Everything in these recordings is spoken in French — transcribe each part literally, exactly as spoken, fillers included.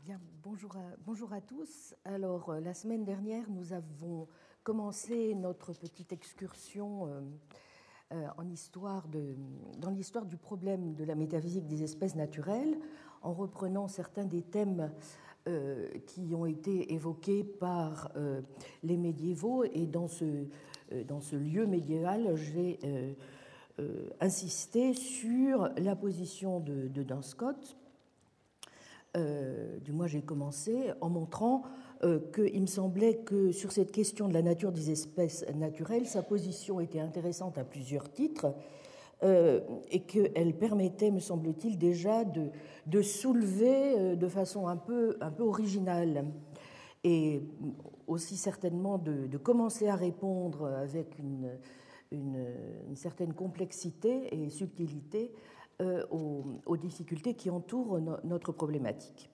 Bien, bonjour à, bonjour à tous. Alors, euh, la semaine dernière, nous avons commencé notre petite excursion euh, euh, en histoire de, dans l'histoire du problème de la métaphysique des espèces naturelles, en reprenant certains des thèmes euh, qui ont été évoqués par euh, les médiévaux. Et dans ce, euh, dans ce lieu médiéval, j'ai euh, euh, insisté sur la position de, de Duns Scotus. Euh, du moins j'ai commencé en montrant euh, qu'il me semblait que sur cette question de la nature des espèces naturelles, sa position était intéressante à plusieurs titres euh, et qu'elle permettait, me semble-t-il, déjà de, de soulever euh, de façon un peu, un peu originale et aussi certainement de, de commencer à répondre avec une, une, une certaine complexité et subtilité Euh, aux, aux difficultés qui entourent no, notre problématique.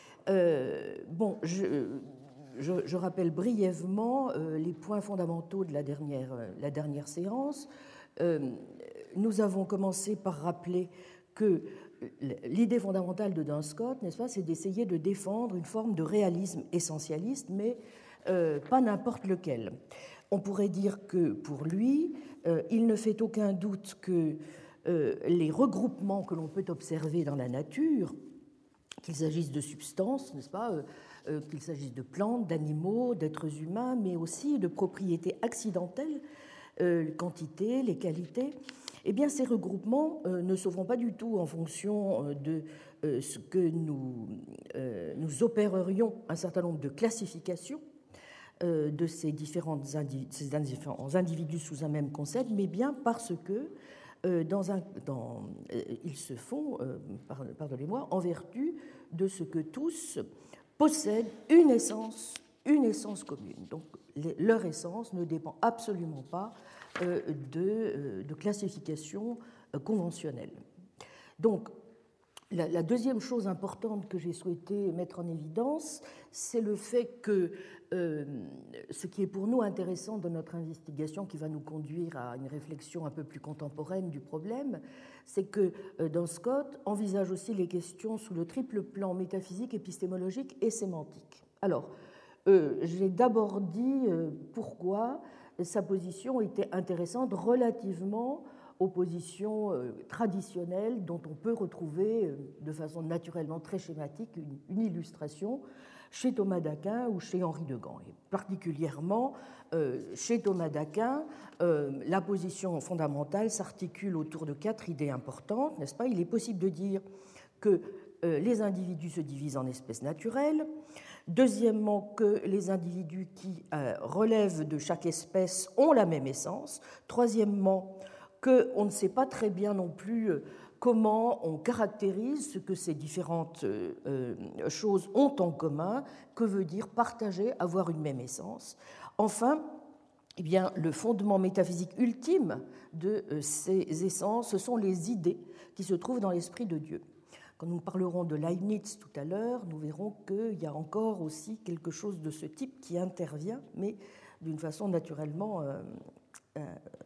Euh, bon, je, je, je rappelle brièvement euh, les points fondamentaux de la dernière, la dernière séance. Euh, nous avons commencé par rappeler que l'idée fondamentale de Duns Scotus, n'est-ce pas, c'est d'essayer de défendre une forme de réalisme essentialiste, mais euh, pas n'importe lequel. On pourrait dire que pour lui, euh, il ne fait aucun doute que Euh, les regroupements que l'on peut observer dans la nature, qu'il s'agisse de substances, n'est-ce pas, euh, euh, qu'il s'agisse de plantes, d'animaux, d'êtres humains, mais aussi de propriétés accidentelles, euh, les quantités, les qualités, eh bien ces regroupements euh, ne se font pas du tout en fonction de euh, ce que nous, euh, nous opérerions un certain nombre de classifications euh, de ces, différentes individus, ces différents individus sous un même concept, mais bien parce que Euh, dans un, dans, euh, ils se font, euh, pardonnez-moi, en vertu de ce que tous possèdent une essence, une essence commune. Donc les, leur essence ne dépend absolument pas euh, de, euh, de classification euh, conventionnelle. Donc la, la deuxième chose importante que j'ai souhaité mettre en évidence, c'est le fait que euh, ce qui est pour nous intéressant de notre investigation, qui va nous conduire à une réflexion un peu plus contemporaine du problème, c'est que euh, Duns Scotus envisage aussi les questions sous le triple plan métaphysique, épistémologique et sémantique. Alors, euh, j'ai d'abord dit euh, pourquoi sa position était intéressante relativement aux positions euh, traditionnelles dont on peut retrouver euh, de façon naturellement très schématique une, une illustration chez Thomas d'Aquin ou chez Henri de Gand. Et particulièrement euh, chez Thomas d'Aquin, euh, la position fondamentale s'articule autour de quatre idées importantes, n'est-ce pas ? Il est possible de dire que euh, les individus se divisent en espèces naturelles. Deuxièmement, que les individus qui euh, relèvent de chaque espèce ont la même essence. Troisièmement, qu'on ne sait pas très bien non plus comment on caractérise ce que ces différentes euh, choses ont en commun, que veut dire partager, avoir une même essence. Enfin, eh bien, le fondement métaphysique ultime de euh, ces essences, ce sont les idées qui se trouvent dans l'esprit de Dieu. Quand nous parlerons de Leibniz tout à l'heure, nous verrons qu'il y a encore aussi quelque chose de ce type qui intervient, mais d'une façon naturellement euh, euh,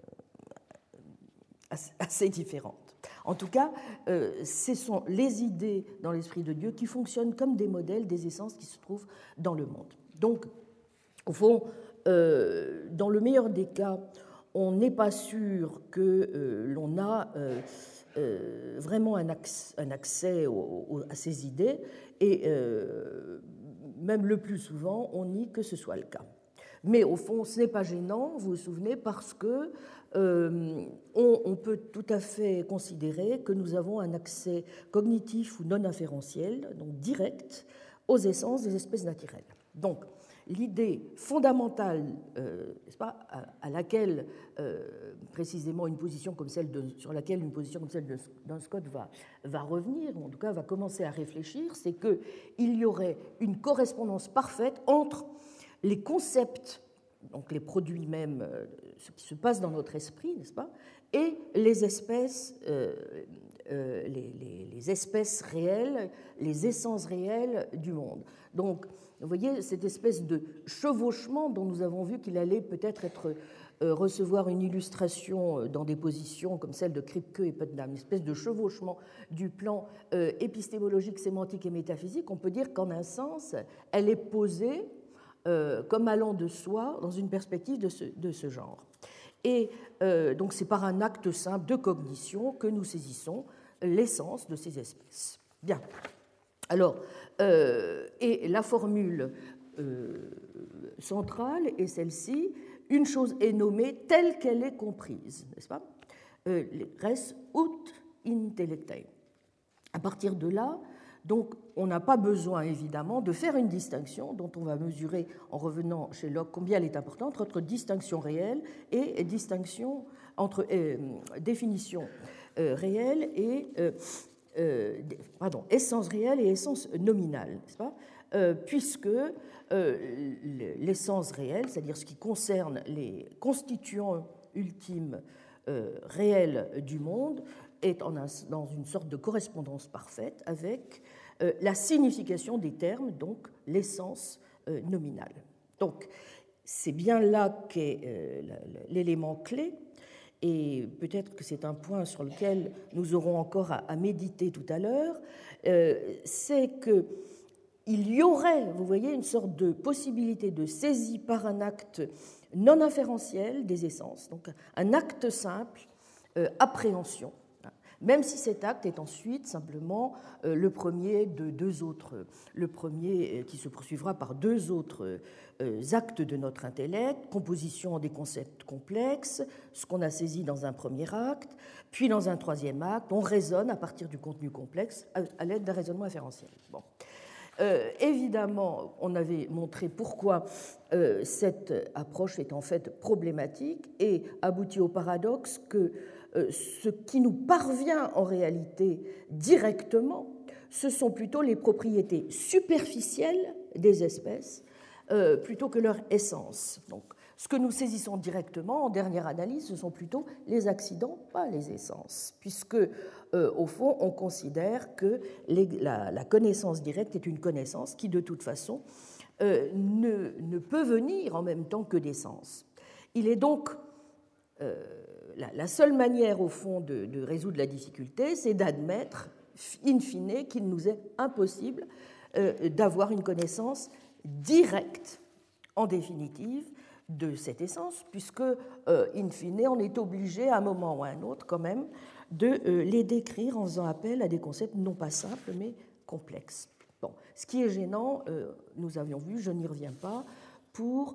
assez différente. En tout cas, euh, ce sont les idées dans l'esprit de Dieu qui fonctionnent comme des modèles des essences qui se trouvent dans le monde. Donc, au fond, euh, dans le meilleur des cas, on n'est pas sûr que euh, l'on a euh, euh, vraiment un accès, un accès au, au, à ces idées, et euh, même le plus souvent, on nie que ce soit le cas. Mais au fond, ce n'est pas gênant, vous vous souvenez, parce que euh, on, on peut tout à fait considérer que nous avons un accès cognitif ou non inférentiel, donc direct, aux essences des espèces naturelles. Donc, l'idée fondamentale, euh, n'est-ce pas, à, à laquelle euh, précisément une position comme celle de, sur laquelle une position comme celle de Duns Scotus va, va revenir, ou en tout cas va commencer à réfléchir, c'est qu'il y aurait une correspondance parfaite entre les concepts, donc les produits même, euh, ce qui se passe dans notre esprit, n'est-ce pas, et les espèces, euh, euh, les, les, les espèces réelles, les essences réelles du monde. Donc, vous voyez, cette espèce de chevauchement dont nous avons vu qu'il allait peut-être être euh, recevoir une illustration dans des positions comme celle de Kripke et Putnam, une espèce de chevauchement du plan euh, épistémologique, sémantique et métaphysique, on peut dire qu'en un sens, elle est posée euh, comme allant de soi dans une perspective de ce, de ce genre. Et euh, donc c'est par un acte simple de cognition que nous saisissons l'essence de ces espèces. Bien. Alors, euh, et la formule euh, centrale est celle-ci: une chose est nommée telle qu'elle est comprise, n'est-ce pas? euh, Res ut intellectae. À partir de là, donc, on n'a pas besoin, évidemment, de faire une distinction dont on va mesurer, en revenant chez Locke, combien elle est importante, entre distinction réelle et distinction entre euh, définition euh, réelle et euh, euh, pardon, essence réelle et essence nominale, n'est-ce pas? euh, Puisque euh, l'essence réelle, c'est-à-dire ce qui concerne les constituants ultimes euh, réels du monde, est en un, dans une sorte de correspondance parfaite avec euh, la signification des termes, donc l'essence euh, nominale. Donc, c'est bien là qu'est euh, l'élément clé, et peut-être que c'est un point sur lequel nous aurons encore à, à méditer tout à l'heure, euh, c'est qu'il y aurait, vous voyez, une sorte de possibilité de saisie par un acte non inférentiel des essences, donc un acte simple, euh, appréhension, même si cet acte est ensuite simplement euh, le premier de deux autres, le premier qui se poursuivra par deux autres euh, actes de notre intellect, composition des concepts complexes, ce qu'on a saisi dans un premier acte, puis dans un troisième acte, on raisonne à partir du contenu complexe à, à l'aide d'un raisonnement inférentiel. Bon. Euh, évidemment, on avait montré pourquoi euh, cette approche est en fait problématique et aboutit au paradoxe que euh, ce qui nous parvient en réalité directement, ce sont plutôt les propriétés superficielles des espèces euh, plutôt que leur essence. Donc, ce que nous saisissons directement, en dernière analyse, ce sont plutôt les accidents, pas les essences, puisque, euh, au fond, on considère que les, la, la connaissance directe est une connaissance qui, de toute façon, euh, ne, ne peut venir en même temps que d'essence. Il est donc... Euh, la, la seule manière, au fond, de, de résoudre la difficulté, c'est d'admettre, in fine, qu'il nous est impossible euh, d'avoir une connaissance directe, en définitive, de cette essence, puisque, euh, in fine, on est obligé, à un moment ou à un autre, quand même, de euh, les décrire en faisant appel à des concepts non pas simples, mais complexes. Bon. Ce qui est gênant, euh, nous avions vu, je n'y reviens pas, pour,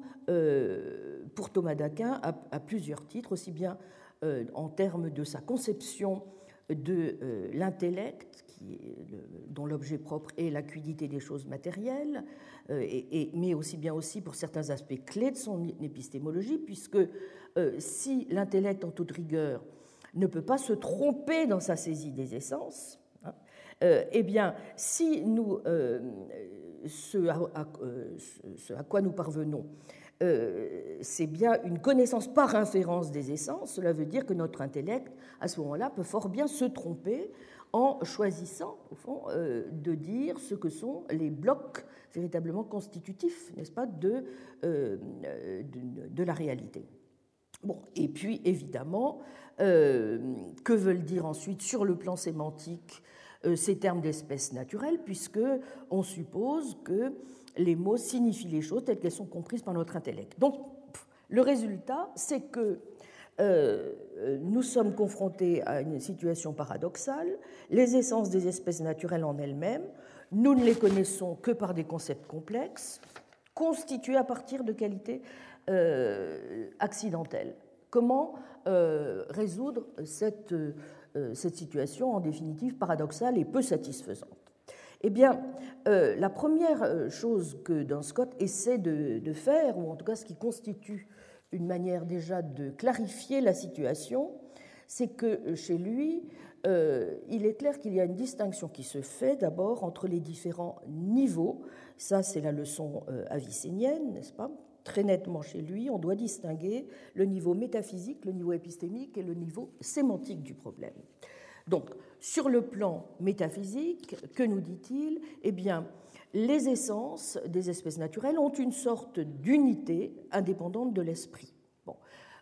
euh, pour Thomas d'Aquin, à, à plusieurs titres, aussi bien euh, en termes de sa conception de euh, l'intellect, qui est le, dont l'objet propre est l'acuité des choses matérielles, euh, et, et, mais aussi bien aussi pour certains aspects clés de son épistémologie, puisque euh, si l'intellect en toute rigueur ne peut pas se tromper dans sa saisie des essences, hein, euh, eh bien, si nous, euh, ce, à, à, ce à quoi nous parvenons, Euh, c'est bien une connaissance par inférence des essences, cela veut dire que notre intellect, à ce moment-là, peut fort bien se tromper en choisissant, au fond, euh, de dire ce que sont les blocs véritablement constitutifs, n'est-ce pas, de, euh, de, de la réalité. Bon, et puis, évidemment, euh, que veulent dire ensuite, sur le plan sémantique, euh, ces termes d'espèces naturelles, puisqu'on suppose que les mots signifient les choses telles qu'elles sont comprises par notre intellect. Donc, le résultat, c'est que euh, nous sommes confrontés à une situation paradoxale. Les essences des espèces naturelles en elles-mêmes, nous ne les connaissons que par des concepts complexes, constitués à partir de qualités euh, accidentelles. Comment euh, résoudre cette, euh, cette situation, en définitive, paradoxale et peu satisfaisante? Eh bien, euh, la première chose que Duns Scott essaie de, de faire, ou en tout cas ce qui constitue une manière déjà de clarifier la situation, c'est que chez lui, euh, il est clair qu'il y a une distinction qui se fait d'abord entre les différents niveaux. Ça, c'est la leçon euh, avicénienne, n'est-ce pas? Très nettement chez lui, on doit distinguer le niveau métaphysique, le niveau épistémique et le niveau sémantique du problème. Donc, sur le plan métaphysique, que nous dit-il? Eh bien, les essences des espèces naturelles ont une sorte d'unité indépendante de l'esprit. Bon.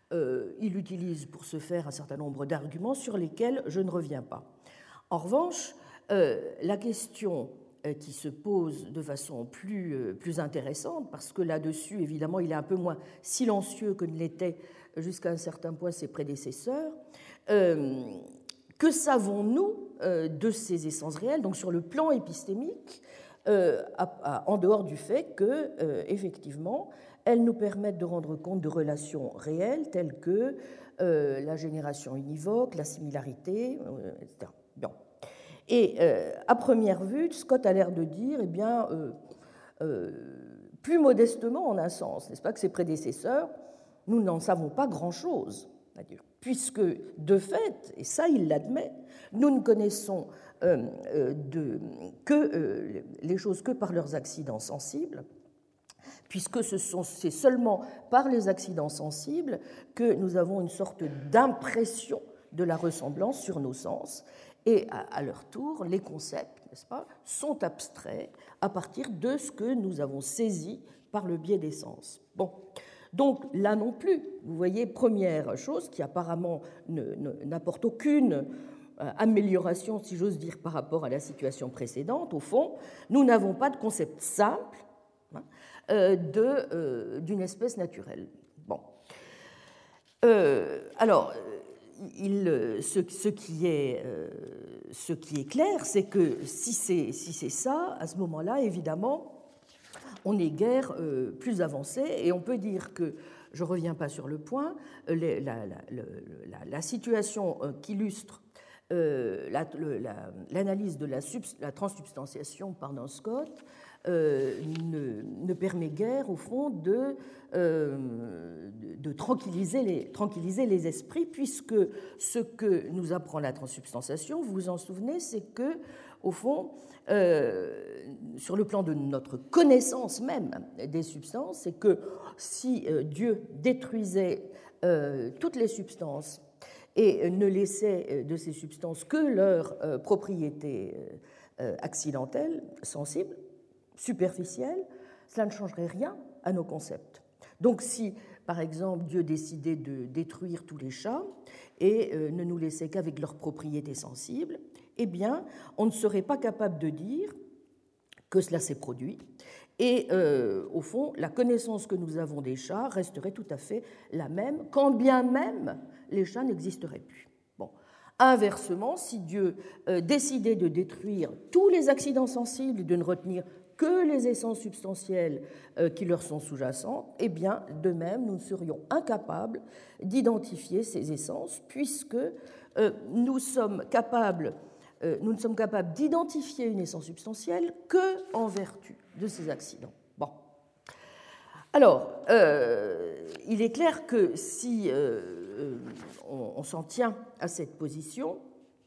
Euh, il utilise pour ce faire un certain nombre d'arguments sur lesquels je ne reviens pas. En revanche, euh, la question euh, qui se pose de façon plus, euh, plus intéressante, parce que là-dessus, évidemment, il est un peu moins silencieux que ne l'était jusqu'à un certain point ses prédécesseurs, euh, que savons-nous euh, de ces essences réelles, donc sur le plan épistémique, euh, à, à, en dehors du fait que, euh, effectivement, elles nous permettent de rendre compte de relations réelles telles que euh, la génération univoque, la similarité, euh, et cetera. Bon. Et euh, à première vue, Scott a l'air de dire, eh bien, euh, euh, plus modestement en un sens, n'est-ce pas, que ses prédécesseurs, nous n'en savons pas grand-chose, puisque de fait, et ça il l'admet, nous ne connaissons euh, euh, de, que euh, les choses que par leurs accidents sensibles, puisque ce sont, c'est seulement par les accidents sensibles que nous avons une sorte d'impression de la ressemblance sur nos sens, et à, à leur tour, les concepts, n'est-ce pas, sont abstraits à partir de ce que nous avons saisi par le biais des sens. Bon, donc là non plus, vous voyez, première chose qui apparemment ne, ne, n'apporte aucune amélioration, si j'ose dire, par rapport à la situation précédente, au fond, nous n'avons pas de concept simple hein, de, euh, d'une espèce naturelle. Bon. Euh, alors, il, ce, ce, qui est, euh, ce qui est clair, c'est que si c'est, si c'est ça, à ce moment-là, évidemment, on est guère euh, plus avancé, et on peut dire que, je ne reviens pas sur le point, les, la, la, la, la situation euh, qu'illustre euh, la, la, l'analyse de la, subs, la transsubstantiation par Scott euh, ne, ne permet guère, au fond, de, euh, de, de tranquilliser, les, tranquilliser les esprits, puisque ce que nous apprend la transsubstantiation, vous vous en souvenez, c'est que, au fond, euh, sur le plan de notre connaissance même des substances, c'est que si euh, Dieu détruisait euh, toutes les substances et ne laissait de ces substances que leurs euh, propriétés euh, accidentelles, sensibles, superficielles, cela ne changerait rien à nos concepts. Donc si, par exemple, Dieu décidait de détruire tous les chats et euh, ne nous laissait qu'avec leurs propriétés sensibles, eh bien, on ne serait pas capable de dire que cela s'est produit. Et euh, au fond, la connaissance que nous avons des chats resterait tout à fait la même, quand bien même les chats n'existeraient plus. Bon. Inversement, si Dieu euh, décidait de détruire tous les accidents sensibles et de ne retenir que les essences substantielles euh, qui leur sont sous-jacentes, eh bien, de même, nous serions incapables d'identifier ces essences, puisque euh, nous sommes capables Euh, nous ne sommes capables d'identifier une essence substantielle qu'en vertu de ces accidents. Bon. Alors, euh, il est clair que si euh, on, on s'en tient à cette position,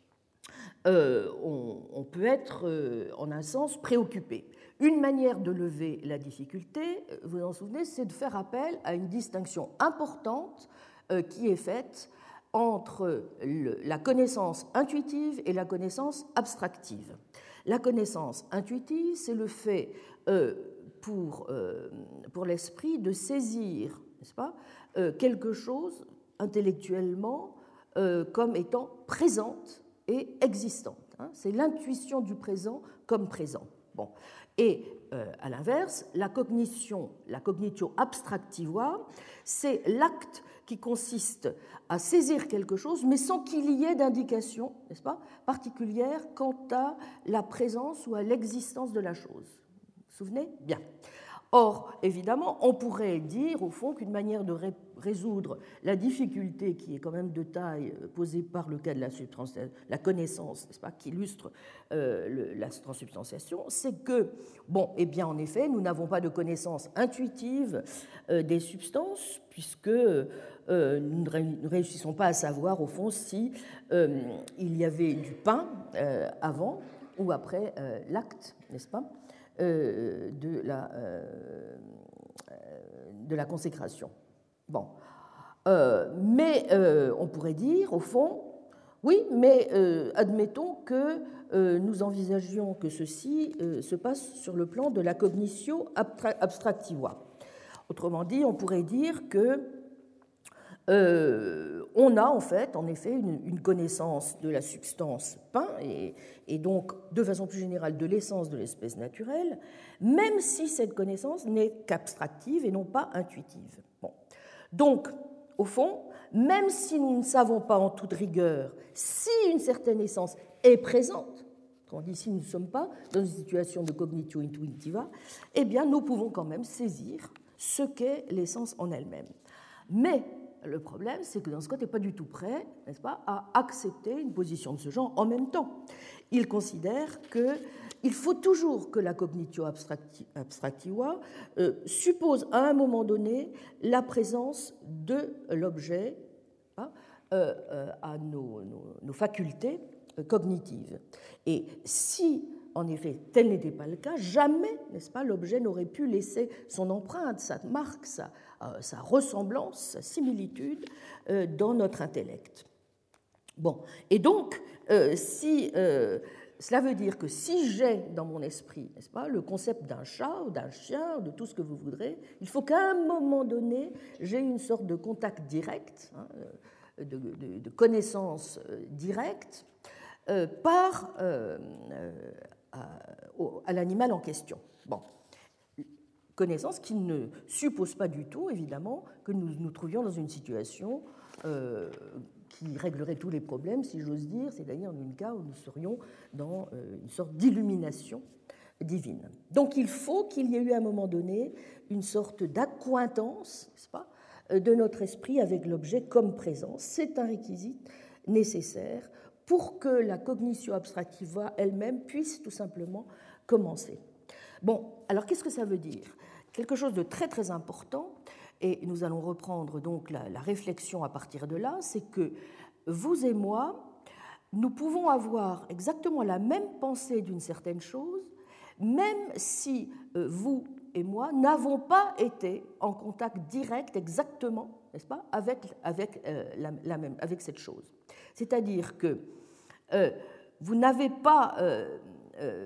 euh, on, on peut être, euh, en un sens, préoccupé. Une manière de lever la difficulté, vous vous en souvenez, c'est de faire appel à une distinction importante euh, qui est faite entre le, la connaissance intuitive et la connaissance abstractive. La connaissance intuitive, c'est le fait euh, pour, euh, pour l'esprit de saisir, n'est-ce pas, euh, quelque chose intellectuellement euh, comme étant présente et existante. Hein. C'est l'intuition du présent comme présent. Bon. Et euh, à l'inverse, la cognition, la cognitio abstractiva, c'est l'acte qui consiste à saisir quelque chose, mais sans qu'il y ait d'indication, n'est-ce pas, particulière quant à la présence ou à l'existence de la chose. Vous vous souvenez ? Bien. Or, évidemment, on pourrait dire, au fond, qu'une manière de ré- résoudre la difficulté qui est quand même de taille posée par le cas de la, la connaissance, n'est-ce pas, qui illustre euh, le, la transsubstantiation, c'est que, bon, eh bien, en effet, nous n'avons pas de connaissance intuitive euh, des substances, puisque euh, nous ne réussissons pas à savoir, au fond, si euh, il y avait du pain euh, avant ou après euh, l'acte, n'est-ce pas, Euh, de, la, euh, de la consécration. Bon. Euh, mais euh, on pourrait dire, au fond, oui, mais euh, admettons que euh, nous envisagions que ceci euh, se passe sur le plan de la cognitio abstractiva. Autrement dit, on pourrait dire que euh, on a en fait, en effet, une, une connaissance de la substance pain et, et donc, de façon plus générale, de l'essence de l'espèce naturelle, même si cette connaissance n'est qu'abstractive et non pas intuitive. Bon. Donc, au fond, même si nous ne savons pas en toute rigueur si une certaine essence est présente, tandis si nous ne sommes pas dans une situation de cognitio intuitiva, eh bien, nous pouvons quand même saisir ce qu'est l'essence en elle-même. Mais le problème, c'est que dans ce cas, n'est pas du tout prêt, n'est-ce pas, à accepter une position de ce genre en même temps. Il considère qu'il faut toujours que la cognitio abstractiva euh, suppose à un moment donné la présence de l'objet hein, euh, euh, à nos, nos, nos facultés cognitives. Et si, en effet, tel n'était pas le cas, jamais, n'est-ce pas, l'objet n'aurait pu laisser son empreinte, sa marque, sa, euh, sa ressemblance, sa similitude euh, dans notre intellect. Bon, et donc, euh, si, euh, cela veut dire que si j'ai dans mon esprit, n'est-ce pas, le concept d'un chat ou d'un chien, ou de tout ce que vous voudrez, il faut qu'à un moment donné, j'ai une sorte de contact direct, hein, de, de, de connaissance directe, Euh, par euh, euh, à, à l'animal en question. Bon. Connaissance qui ne suppose pas du tout, évidemment, que nous nous trouvions dans une situation euh, qui réglerait tous les problèmes, si j'ose dire, c'est-à-dire dans un cas où nous serions dans euh, une sorte d'illumination divine. Donc il faut qu'il y ait eu à un moment donné une sorte d'accointance, n'est-ce pas, de notre esprit avec l'objet comme présence. C'est un réquisite nécessaire pour que la cognitio abstractiva elle-même puisse tout simplement commencer. Bon, alors qu'est-ce que ça veut dire? Quelque chose de très très important, et nous allons reprendre donc la, la réflexion à partir de là, c'est que vous et moi, nous pouvons avoir exactement la même pensée d'une certaine chose, même si euh, vous et moi n'avons pas été en contact direct exactement, n'est-ce pas, avec, avec, euh, la, la même, avec cette chose. C'est-à-dire que euh, vous n'avez pas, euh, euh,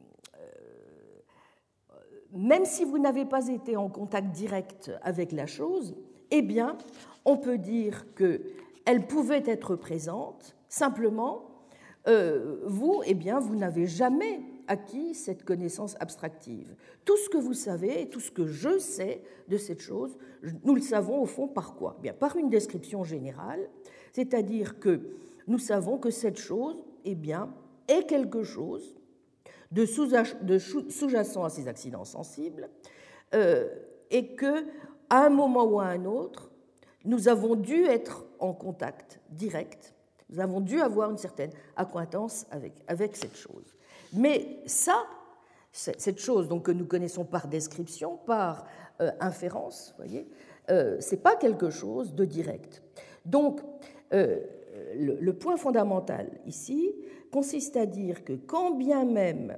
euh, même si vous n'avez pas été en contact direct avec la chose, eh bien, on peut dire qu'elle pouvait être présente, simplement, euh, vous, eh bien, vous n'avez jamais acquis cette connaissance abstractive. Tout ce que vous savez, tout ce que je sais de cette chose, nous le savons au fond par quoi? Bien, par une description générale, c'est-à-dire que nous savons que cette chose, eh bien, est quelque chose de sous-jacent à ces accidents sensibles euh, et que, à un moment ou à un autre, nous avons dû être en contact direct, nous avons dû avoir une certaine acquaintance avec, avec cette chose. Mais ça, cette chose donc, que nous connaissons par description, par euh, inférence, vous voyez, euh, ce n'est pas quelque chose de direct. Donc, euh, le, le point fondamental ici consiste à dire que quand bien même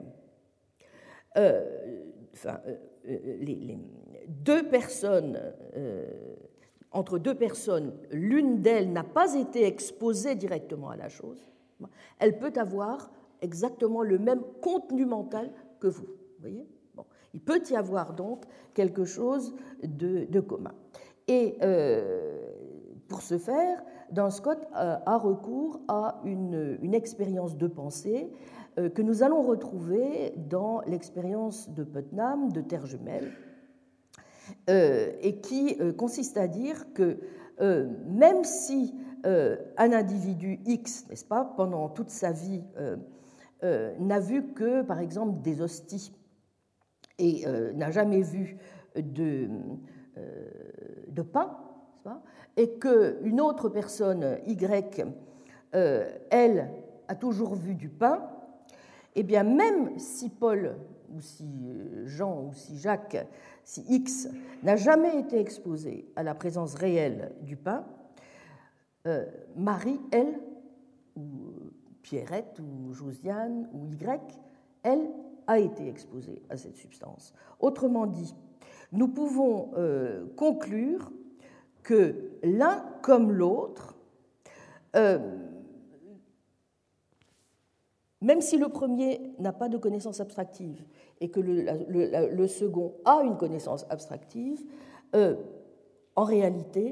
euh, enfin, euh, les, les deux personnes, euh, entre deux personnes, l'une d'elles n'a pas été exposée directement à la chose, elle peut avoir exactement le même contenu mental que vous. Vous voyez, bon. Il peut y avoir donc quelque chose de, de commun. Et euh, pour ce faire, Duns Scott a recours à une, une expérience de pensée euh, que nous allons retrouver dans l'expérience de Putnam de terre jumelle, euh, et qui euh, consiste à dire que euh, même si euh, un individu X, n'est-ce pas, pendant toute sa vie, euh, euh, n'a vu que, par exemple, des hosties et euh, n'a jamais vu de, euh, de pain, et qu'une autre personne, Y, euh, elle, a toujours vu du pain, eh bien, même si Paul, ou si Jean, ou si Jacques, si X, n'a jamais été exposé à la présence réelle du pain, euh, Marie, elle, ou Pierrette, ou Josiane, ou Y, elle a été exposée à cette substance. Autrement dit, nous pouvons euh, conclure que l'un comme l'autre, euh, même si le premier n'a pas de connaissance abstractive et que le, le, le second a une connaissance abstractive, euh, en réalité,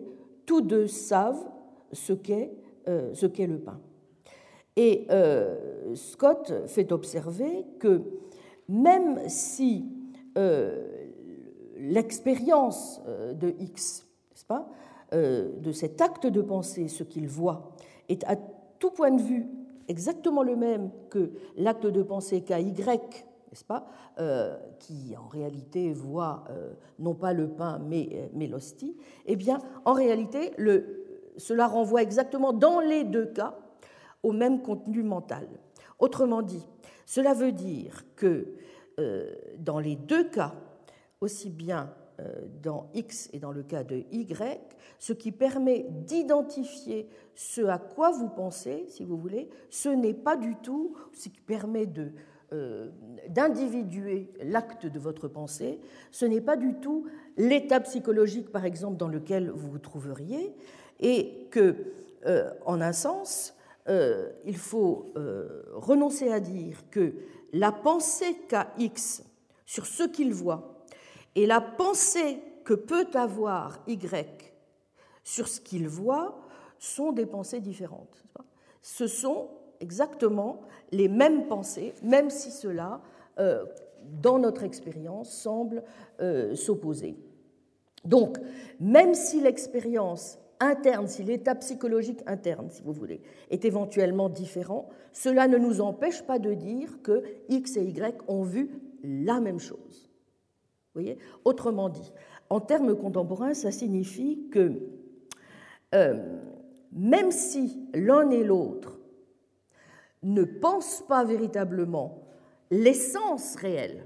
tous deux savent ce qu'est euh, ce qu'est le pain. Et euh, Scott fait observer que même si euh, l'expérience de X, n'est-ce pas, euh, de cet acte de pensée, ce qu'il voit, est à tout point de vue exactement le même que l'acte de pensée qu'a Y, n'est-ce pas, euh, qui en réalité voit euh, non pas le pain mais, mais l'hostie, eh bien, en réalité, le, cela renvoie exactement dans les deux cas au même contenu mental. Autrement dit, cela veut dire que euh, dans les deux cas, aussi bien euh, dans X et dans le cas de Y, ce qui permet d'identifier ce à quoi vous pensez, si vous voulez, ce n'est pas du tout ce qui permet de, euh, d'individuer l'acte de votre pensée, ce n'est pas du tout l'état psychologique, par exemple, dans lequel vous vous trouveriez, et que, euh, en un sens, euh, il faut euh, renoncer à dire que la pensée qu'a X sur ce qu'il voit et la pensée que peut avoir Y sur ce qu'il voit sont des pensées différentes. Ce sont exactement les mêmes pensées, même si cela, euh, dans notre expérience, semble euh, s'opposer. Donc, même si l'expérience interne, si l'état psychologique interne, si vous voulez, est éventuellement différent, cela ne nous empêche pas de dire que X et Y ont vu la même chose. Vous voyez ? Autrement dit, en termes contemporains, ça signifie que euh, même si l'un et l'autre ne pensent pas véritablement l'essence réelle,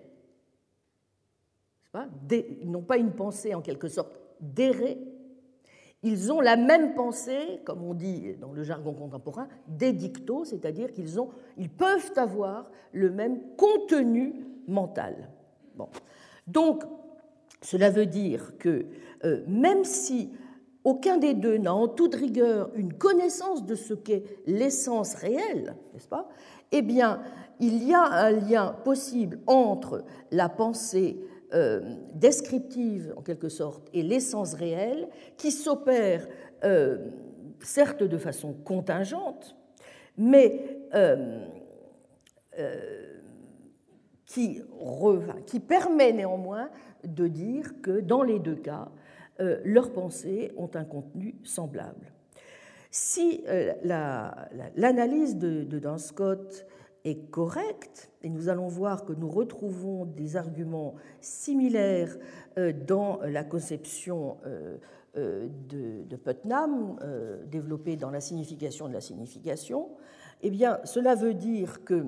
ils n'ont pas une pensée en quelque sorte d'errée, ils ont la même pensée, comme on dit dans le jargon contemporain, des dictos, c'est-à-dire qu'ils ont, ils peuvent avoir le même contenu mental. Bon. Donc, cela veut dire que euh, même si aucun des deux n'a en toute rigueur une connaissance de ce qu'est l'essence réelle, n'est-ce pas ? Eh bien, il y a un lien possible entre la pensée euh, descriptive, en quelque sorte, et l'essence réelle, qui s'opère, euh, certes de façon contingente, mais euh, euh, qui, re, qui permet néanmoins de dire que, dans les deux cas, Euh, leurs pensées ont un contenu semblable. Si euh, la, la, l'analyse de, de Dan Scott est correcte, et nous allons voir que nous retrouvons des arguments similaires euh, dans la conception euh, euh, de, de Putnam, euh, développée dans la signification de la signification, eh bien, cela veut dire que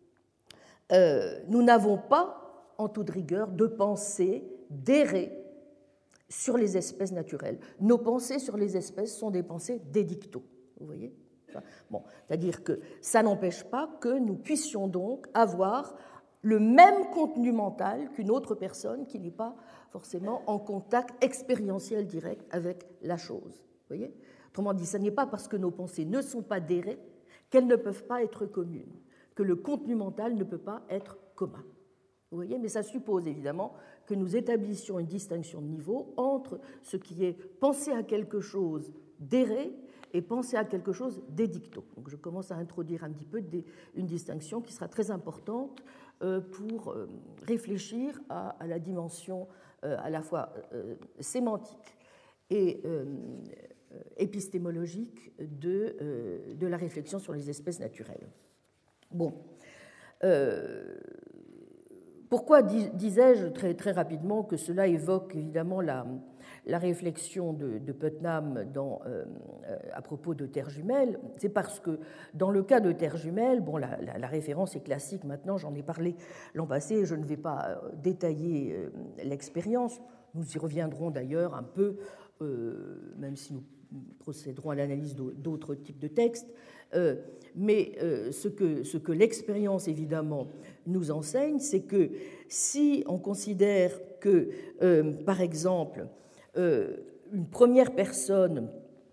euh, nous n'avons pas, en toute rigueur, de pensée d'errer sur les espèces naturelles. Nos pensées sur les espèces sont des pensées d'édictos. Vous voyez ? Bon, c'est-à-dire que ça n'empêche pas que nous puissions donc avoir le même contenu mental qu'une autre personne qui n'est pas forcément en contact expérientiel direct avec la chose. Vous voyez ? Autrement dit, ce n'est pas parce que nos pensées ne sont pas d'errées qu'elles ne peuvent pas être communes, que le contenu mental ne peut pas être commun. Vous voyez ? Mais ça suppose évidemment que nous établissions une distinction de niveau entre ce qui est penser à quelque chose d'erré et penser à quelque chose d'édicto. Donc je commence à introduire un petit peu des, une distinction qui sera très importante euh, pour euh, réfléchir à, à la dimension euh, à la fois euh, sémantique et euh, épistémologique de, euh, de la réflexion sur les espèces naturelles. Bon. Euh, Pourquoi disais-je très, très rapidement que cela évoque évidemment la, la réflexion de, de Putnam dans, euh, à propos de terres jumelles ? C'est parce que dans le cas de terres jumelles, bon, la, la, la référence est classique maintenant, j'en ai parlé l'an passé, je ne vais pas détailler euh, l'expérience, nous y reviendrons d'ailleurs un peu, euh, même si nous procéderons à l'analyse d'autres types de textes. Euh, mais euh, ce que, ce que l'expérience, évidemment, nous enseigne, c'est que si on considère que, euh, par exemple, euh, une première personne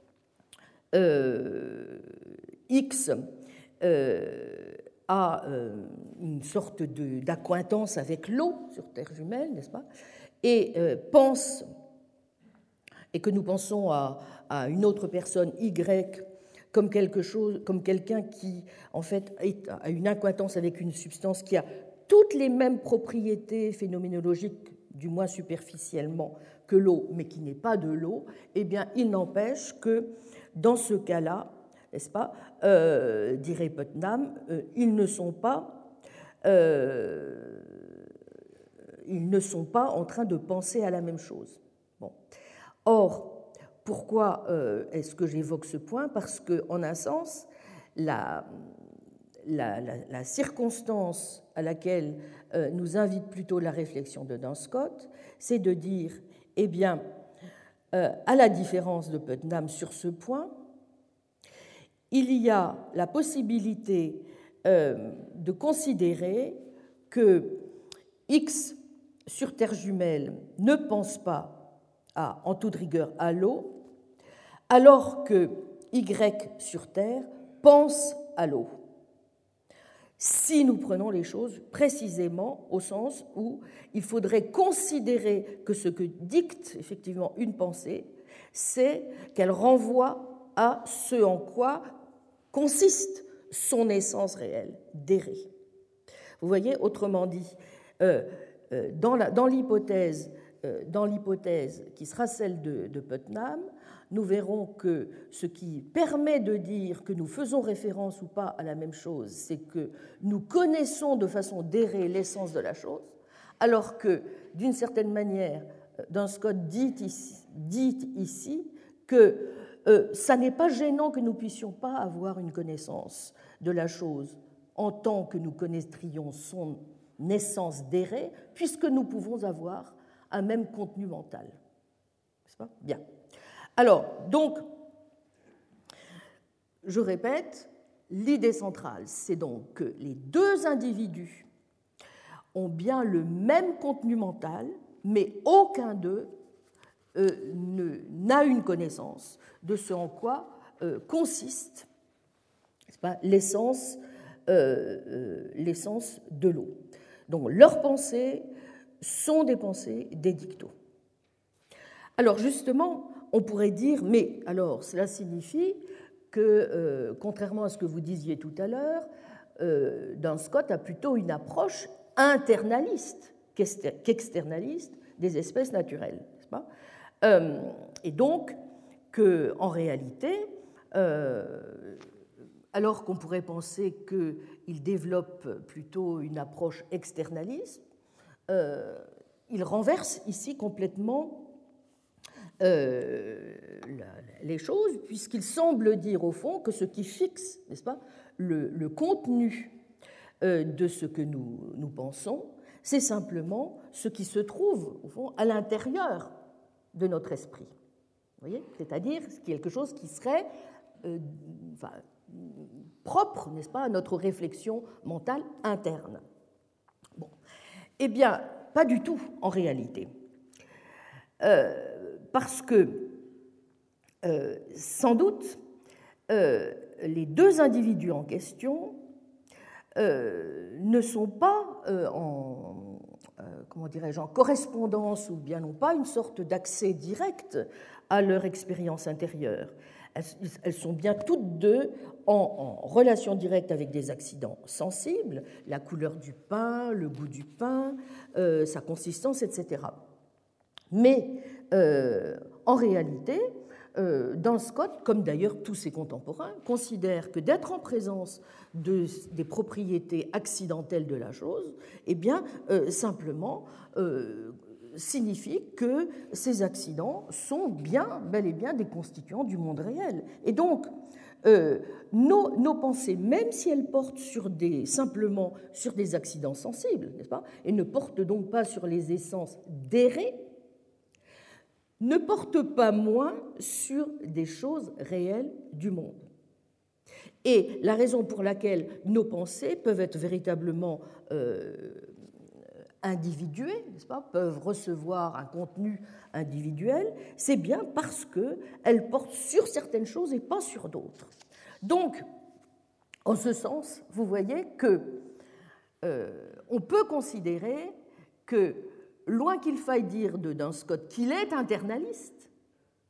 euh, X euh, a euh, une sorte de, d'acquaintance avec l'eau sur Terre jumelle, n'est-ce pas, et euh, pense et que nous pensons à, à une autre personne, Y, comme quelque chose, comme quelqu'un qui, en fait, est, a une acquaintance avec une substance qui a toutes les mêmes propriétés phénoménologiques, du moins superficiellement, que l'eau, mais qui n'est pas de l'eau, eh bien, il n'empêche que, dans ce cas-là, n'est-ce pas, euh, dirait Putnam, euh, ils ne sont pas, euh, ils ne sont pas en train de penser à la même chose. Bon. Or, pourquoi euh, est-ce que j'évoque ce point? Parce que, en un sens, la, la, la, la circonstance à laquelle euh, nous invite plutôt la réflexion de Duns Scott, c'est de dire, eh bien, euh, à la différence de Putnam sur ce point, il y a la possibilité euh, de considérer que X sur Terre jumelle ne pense pas à, en toute rigueur à l'eau, alors que Y sur Terre pense à l'eau. Si nous prenons les choses précisément au sens où il faudrait considérer que ce que dicte effectivement une pensée, c'est qu'elle renvoie à ce en quoi consiste son essence réelle, d'errer. Vous voyez, autrement dit, euh, euh, dans, la, dans, l'hypothèse, euh, dans l'hypothèse qui sera celle de, de Putnam, nous verrons que ce qui permet de dire que nous faisons référence ou pas à la même chose, c'est que nous connaissons de façon d'errer l'essence de la chose, alors que, d'une certaine manière, Duns Scott dit ici, dit ici que euh, ça n'est pas gênant que nous ne puissions pas avoir une connaissance de la chose en tant que nous connaîtrions son essence d'errer, puisque nous pouvons avoir un même contenu mental. N'est-ce pas ? Bien. Alors, donc, je répète, l'idée centrale, c'est donc que les deux individus ont bien le même contenu mental, mais aucun d'eux euh, ne, n'a une connaissance de ce en quoi euh, consiste, n'est-ce pas, l'essence, euh, euh, l'essence de l'eau. Donc, leurs pensées sont des pensées des dictos. Alors, justement, on pourrait dire, mais alors cela signifie que, euh, contrairement à ce que vous disiez tout à l'heure, euh, Duns Scott a plutôt une approche internaliste qu'externaliste des espèces naturelles, n'est-ce pas ? euh, Et donc, qu'en réalité, euh, alors qu'on pourrait penser qu'il développe plutôt une approche externaliste, euh, il renverse ici complètement Euh, les choses, puisqu'il semble dire au fond que ce qui fixe, n'est-ce pas, le, le contenu euh, de ce que nous, nous pensons, c'est simplement ce qui se trouve au fond à l'intérieur de notre esprit. Vous voyez, c'est-à-dire quelque chose qui serait euh, enfin, propre, n'est-ce pas, à notre réflexion mentale interne. Bon, eh bien, pas du tout en réalité. Euh, Parce que, euh, sans doute, euh, les deux individus en question euh, ne sont pas euh, en, euh, comment dirais-je, en correspondance ou bien n'ont pas une sorte d'accès direct à leur expérience intérieure. Elles, elles sont bien toutes deux en, en relation directe avec des accidents sensibles, la couleur du pain, le goût du pain, euh, sa consistance, et cetera. Mais euh, en réalité, euh, Duns Scott, comme d'ailleurs tous ses contemporains, considère que d'être en présence de, des propriétés accidentelles de la chose, eh bien, euh, simplement euh, signifie que ces accidents sont bien, bel et bien des constituants du monde réel. Et donc, euh, nos, nos pensées, même si elles portent sur des, simplement sur des accidents sensibles, n'est-ce pas, et ne portent donc pas sur les essences d'errer, ne portent pas moins sur des choses réelles du monde. Et la raison pour laquelle nos pensées peuvent être véritablement euh, individuées, n'est-ce pas, peuvent recevoir un contenu individuel, c'est bien parce qu'elles portent sur certaines choses et pas sur d'autres. Donc, en ce sens, vous voyez que euh, on peut considérer que loin qu'il faille dire de Duns Scott qu'il est internaliste,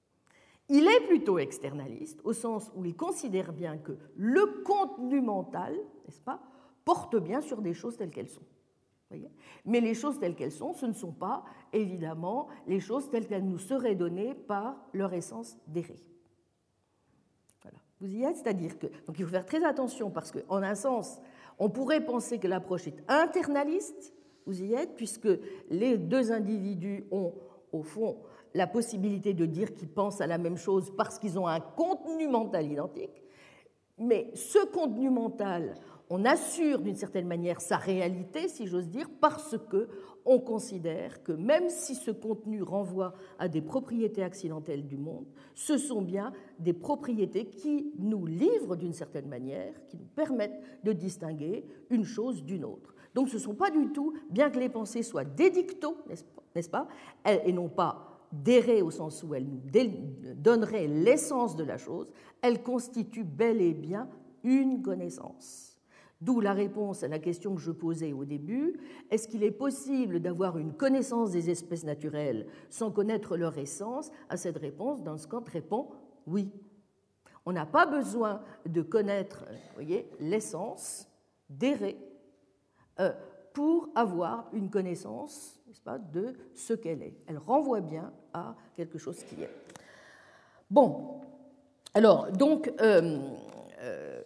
Il est plutôt externaliste, au sens où il considère bien que le contenu mental, n'est-ce pas, porte bien sur des choses telles qu'elles sont. Voyez ? Mais les choses telles qu'elles sont, ce ne sont pas, évidemment, les choses telles qu'elles nous seraient données par leur essence d'errer. Voilà. Vous y êtes, c'est-à-dire que, donc il faut faire très attention, parce qu'en un sens, on pourrait penser que l'approche est internaliste, vous y êtes, puisque les deux individus ont, au fond, la possibilité de dire qu'ils pensent à la même chose parce qu'ils ont un contenu mental identique, mais ce contenu mental, on assure d'une certaine manière sa réalité, si j'ose dire, parce qu'on considère que même si ce contenu renvoie à des propriétés accidentelles du monde, ce sont bien des propriétés qui nous livrent d'une certaine manière, qui nous permettent de distinguer une chose d'une autre. Donc ce ne sont pas du tout, bien que les pensées soient des dictos, n'est-ce pas, et non pas d'errer au sens où elles nous donneraient l'essence de la chose, elles constituent bel et bien une connaissance. D'où la réponse à la question que je posais au début, est-ce qu'il est possible d'avoir une connaissance des espèces naturelles sans connaître leur essence? À cette réponse, Duns Scotus répond oui. On n'a pas besoin de connaître, vous voyez, l'essence d'errer euh, pour avoir une connaissance, n'est-ce pas, de ce qu'elle est. Elle renvoie bien à quelque chose qui est. Bon, alors, donc, euh, euh,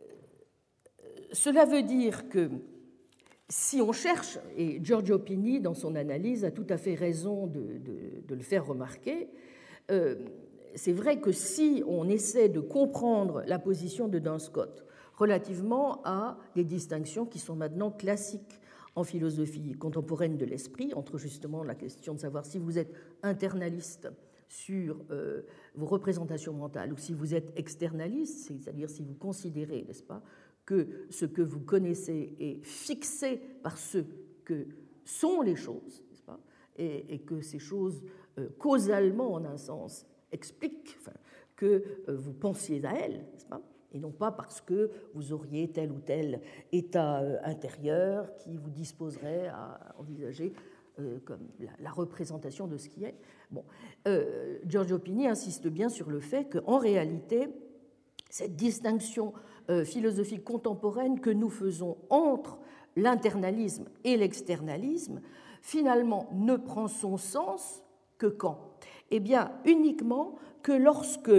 cela veut dire que si on cherche, et Giorgio Pini, dans son analyse, a tout à fait raison de, de, de le faire remarquer, euh, c'est vrai que si on essaie de comprendre la position de Duns Scotus relativement à des distinctions qui sont maintenant classiques en philosophie contemporaine de l'esprit, entre justement la question de savoir si vous êtes internaliste sur euh, vos représentations mentales ou si vous êtes externaliste, c'est-à-dire si vous considérez, n'est-ce pas, que ce que vous connaissez est fixé par ce que sont les choses, n'est-ce pas, et, et que ces choses, euh, causalement en un sens, expliquent enfin, que euh, vous pensiez à elles, n'est-ce pas, et non pas parce que vous auriez tel ou tel état intérieur qui vous disposerait à envisager euh, comme la, la représentation de ce qui est. Bon, euh, Giorgio Pini insiste bien sur le fait qu'en réalité, cette distinction euh, philosophique contemporaine que nous faisons entre l'internalisme et l'externalisme, finalement, ne prend son sens que quand? Eh bien, uniquement que lorsque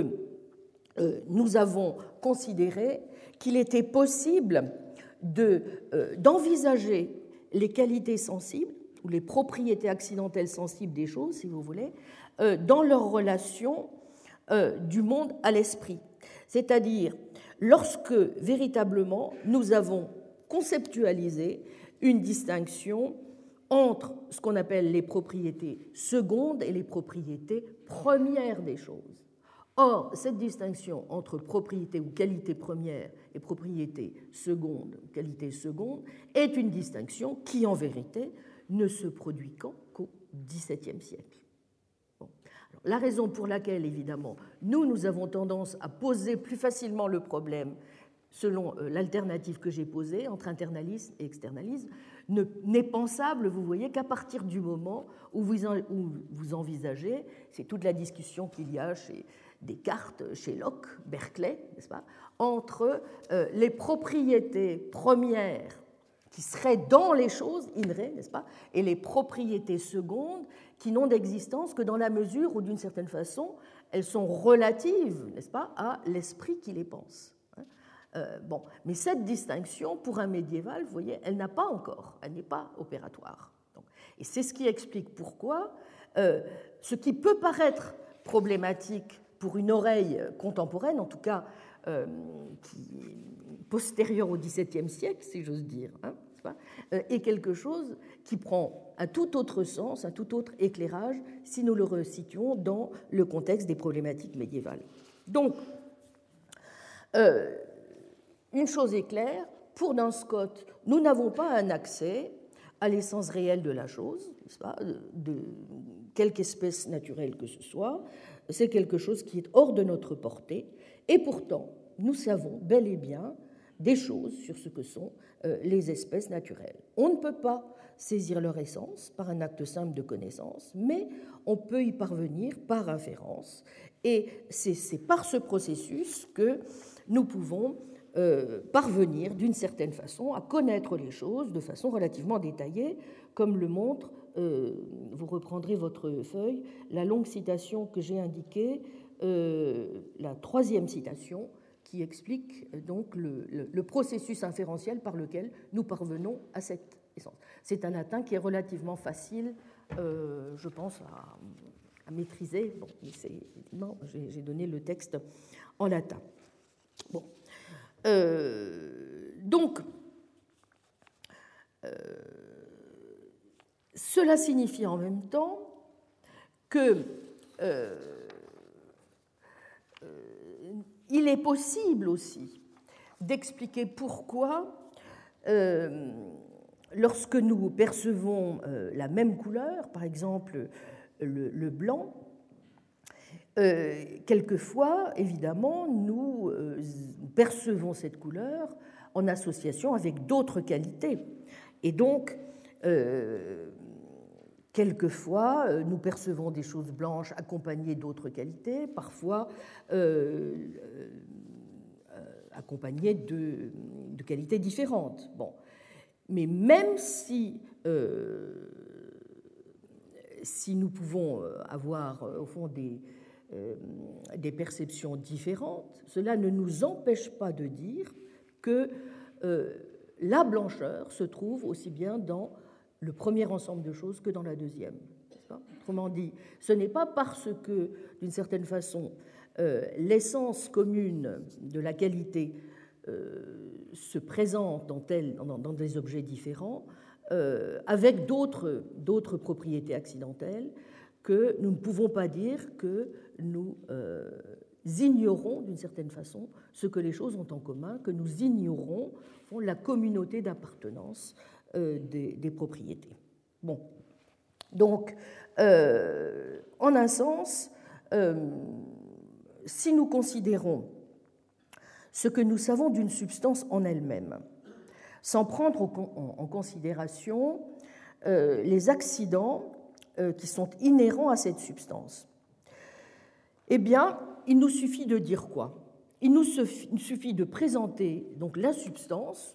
Euh, nous avons considéré qu'il était possible de, euh, d'envisager les qualités sensibles ou les propriétés accidentelles sensibles des choses, si vous voulez, euh, dans leur relation euh, du monde à l'esprit. C'est-à-dire lorsque véritablement nous avons conceptualisé une distinction entre ce qu'on appelle les propriétés secondes et les propriétés premières des choses. Or, cette distinction entre propriété ou qualité première et propriété seconde ou qualité seconde est une distinction qui, en vérité, ne se produit qu'au dix-septième siècle. Bon. Alors, la raison pour laquelle, évidemment, nous, nous avons tendance à poser plus facilement le problème selon euh, l'alternative que j'ai posée entre internalisme et externalisme, ne, n'est pensable, vous voyez, qu'à partir du moment où vous, en, où vous envisagez, c'est toute la discussion qu'il y a chez Descartes, chez Locke, Berkeley, n'est-ce pas, entre euh, les propriétés premières qui seraient dans les choses, in re, n'est-ce pas, et les propriétés secondes qui n'ont d'existence que dans la mesure où, d'une certaine façon, elles sont relatives, n'est-ce pas, à l'esprit qui les pense. Euh, bon, mais cette distinction, pour un médiéval, vous voyez, elle n'a pas encore, elle n'est pas opératoire. Donc, et c'est ce qui explique pourquoi euh, ce qui peut paraître problématique pour une oreille contemporaine, en tout cas euh, qui est postérieure au dix-septième siècle, si j'ose dire, hein, euh, est quelque chose qui prend un tout autre sens, un tout autre éclairage, si nous le resituons dans le contexte des problématiques médiévales. Donc, euh, une chose est claire, pour Duns Scotus, nous n'avons pas un accès à l'essence réelle de la chose, n'est-ce pas, de quelque espèce naturelle que ce soit. C'est quelque chose qui est hors de notre portée, et pourtant, nous savons bel et bien des choses sur ce que sont les espèces naturelles. On ne peut pas saisir leur essence par un acte simple de connaissance, mais on peut y parvenir par inférence. Et c'est par ce processus que nous pouvons euh, parvenir d'une certaine façon à connaître les choses de façon relativement détaillée, comme le montre, euh, vous reprendrez votre feuille, la longue citation que j'ai indiquée, euh, la troisième citation, qui explique donc le, le, le processus inférentiel par lequel nous parvenons à cette essence. C'est un latin qui est relativement facile, euh, je pense, à, à maîtriser. Bon, effectivement, j'ai donné le texte en latin. Bon. Euh, donc, euh, cela signifie en même temps que euh, euh, il est possible aussi d'expliquer pourquoi, euh, lorsque nous percevons euh, la même couleur, par exemple le, le blanc, euh, quelquefois, évidemment, nous euh, percevons cette couleur en association avec d'autres qualités. Et donc, euh, quelquefois, nous percevons des choses blanches accompagnées d'autres qualités, parfois euh, euh, accompagnées de, de qualités différentes. Bon. Mais même si, euh, si nous pouvons avoir, au fond, des, euh, des perceptions différentes, cela ne nous empêche pas de dire que euh, la blancheur se trouve aussi bien dans le premier ensemble de choses que dans la deuxième. Autrement dit, ce n'est pas parce que, d'une certaine façon, euh, l'essence commune de la qualité euh, se présente dans, tel, dans, dans des objets différents, euh, avec d'autres, d'autres propriétés accidentelles, que nous ne pouvons pas dire que nous euh, ignorons, d'une certaine façon, ce que les choses ont en commun, que nous ignorons font, la communauté d'appartenance euh, des, des propriétés. Bon. Donc, euh, en un sens, euh, si nous considérons ce que nous savons d'une substance en elle-même, sans prendre en considération euh, les accidents euh, qui sont inhérents à cette substance, eh bien, il nous suffit de dire quoi? Il nous suffit de présenter donc la substance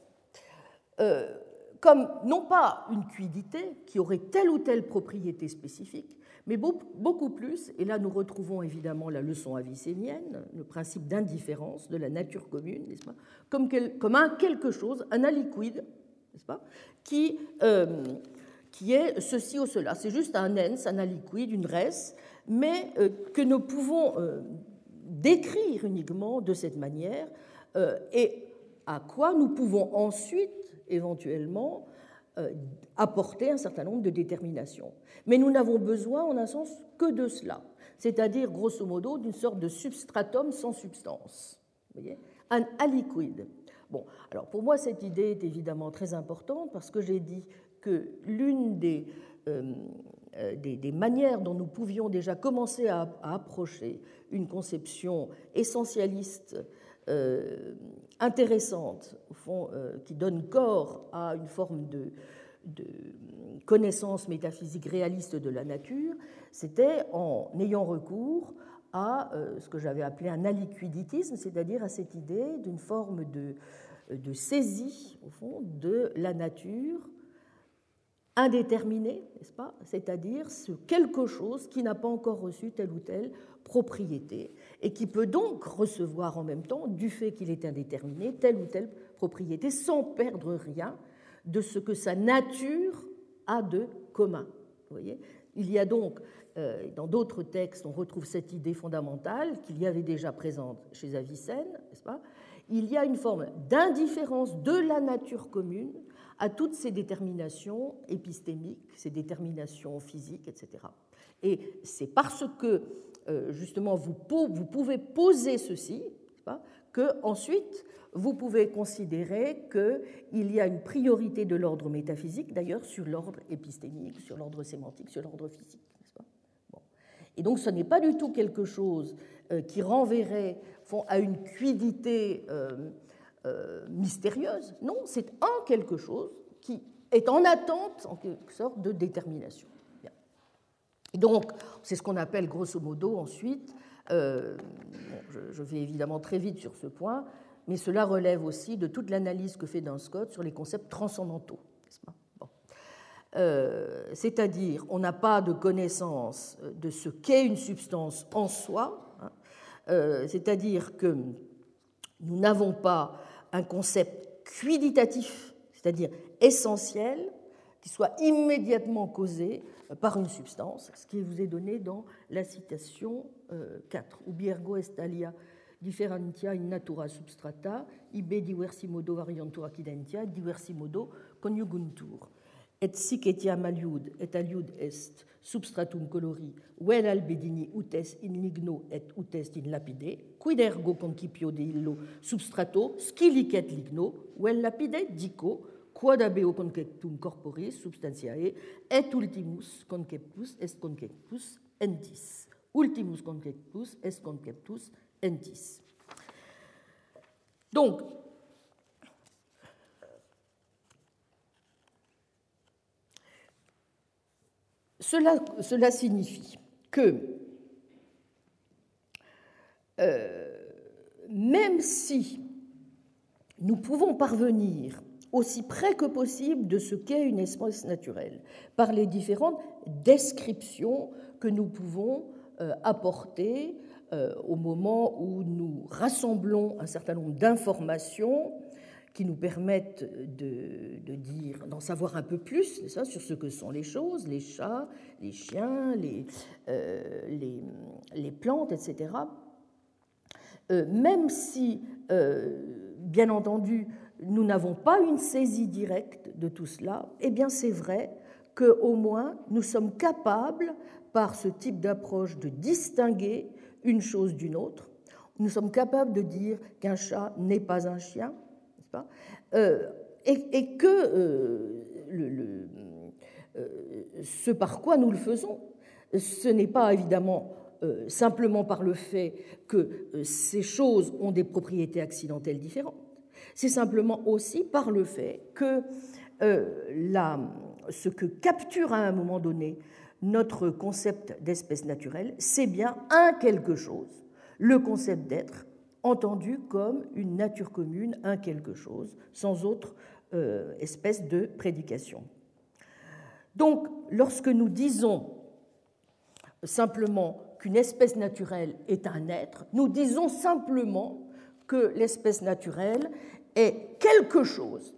euh, comme non pas une quiddité qui aurait telle ou telle propriété spécifique, mais beaucoup plus, et là nous retrouvons évidemment la leçon avicénienne, le principe d'indifférence de la nature commune, n'est-ce pas, comme, quel, comme un quelque chose, un aliquid, n'est-ce pas, qui, euh, qui est ceci ou cela. C'est juste un ens, un aliquid, une res, mais euh, que nous pouvons euh, décrire uniquement de cette manière, euh, et à quoi nous pouvons ensuite éventuellement euh, apporter un certain nombre de déterminations. Mais nous n'avons besoin, en un sens, que de cela, c'est-à-dire, grosso modo, d'une sorte de substratum sans substance. Vous voyez, un aliquid. Bon, alors pour moi, cette idée est évidemment très importante parce que j'ai dit que l'une des, euh, des, des manières dont nous pouvions déjà commencer à, à approcher une conception essentialiste euh, intéressante, au fond, euh, qui donne corps à une forme de, de connaissance métaphysique réaliste de la nature, c'était en ayant recours à euh, ce que j'avais appelé un aliquiditisme, c'est-à-dire à cette idée d'une forme de, de saisie, au fond, de la nature indéterminée, n'est-ce pas ? C'est-à-dire ce quelque chose qui n'a pas encore reçu telle ou telle propriété et qui peut donc recevoir en même temps, du fait qu'il est indéterminé, telle ou telle propriété sans perdre rien de ce que sa nature a de commun. Vous voyez ? Il y a donc, euh, dans d'autres textes, on retrouve cette idée fondamentale qu'il y avait déjà présente chez Avicenne, n'est-ce pas ? Il y a une forme d'indifférence de la nature commune à toutes ces déterminations épistémiques, ces déterminations physiques, et cetera. Et c'est parce que, euh, justement, vous, vous pouvez poser ceci, que ensuite vous pouvez considérer qu'il y a une priorité de l'ordre métaphysique, d'ailleurs, sur l'ordre épistémique, sur l'ordre sémantique, sur l'ordre physique. N'est-ce pas ? Bon. Et donc, ce n'est pas du tout quelque chose euh, qui renverrait font, à une quiddité euh, euh, mystérieuse. Non, c'est un quelque chose qui est en attente, en quelque sorte, de détermination. Bien. Et donc, c'est ce qu'on appelle grosso modo ensuite, euh, bon, je, je vais évidemment très vite sur ce point, mais cela relève aussi de toute l'analyse que fait Duns Scott sur les concepts transcendantaux, n'est-ce pas? Bon. Euh, c'est-à-dire, on n'a pas de connaissance de ce qu'est une substance en soi, hein, euh, c'est-à-dire que nous n'avons pas un concept quiditatif, c'est-à-dire essentiel, qui soit immédiatement causé par une substance, ce qui vous est donné dans la citation quatre. Ubi ergo est alia differentia in natura substrata, ibe diversi modo variantur accidentia, diversi modo conjuguntur. Et sic etiam aliud, et aliud est substratum colori, vel albedini utes in ligno et utes in lapide, quid ergo concipio de illo substrato, scilicet ligno, vel lapide, dico, quod abeo conceptum corporis substantiae, et ultimus conceptus est conceptus entis. Ultimus conceptus est conceptus entis. Donc, cela, cela signifie que euh, même si nous pouvons parvenir aussi près que possible de ce qu'est une espèce naturelle, par les différentes descriptions que nous pouvons euh, apporter euh, au moment où nous rassemblons un certain nombre d'informations qui nous permettent de, de dire, d'en savoir un peu plus, c'est ça, sur ce que sont les choses, les chats, les chiens, les, euh, les, les plantes, et cetera. Euh, même si, euh, bien entendu, nous n'avons pas une saisie directe de tout cela, eh bien c'est vrai qu'au moins nous sommes capables, par ce type d'approche, de distinguer une chose d'une autre. Nous sommes capables de dire qu'un chat n'est pas un chien, n'est-ce pas, euh, et, et que euh, le, le, euh, ce par quoi nous le faisons, ce n'est pas évidemment euh, simplement par le fait que euh, ces choses ont des propriétés accidentelles différentes. C'est simplement aussi par le fait que euh, la, ce que capture à un moment donné notre concept d'espèce naturelle, c'est bien un quelque chose, le concept d'être, entendu comme une nature commune, un quelque chose, sans autre euh, espèce de prédication. Donc, lorsque nous disons simplement qu'une espèce naturelle est un être, nous disons simplement que l'espèce naturelle est quelque chose,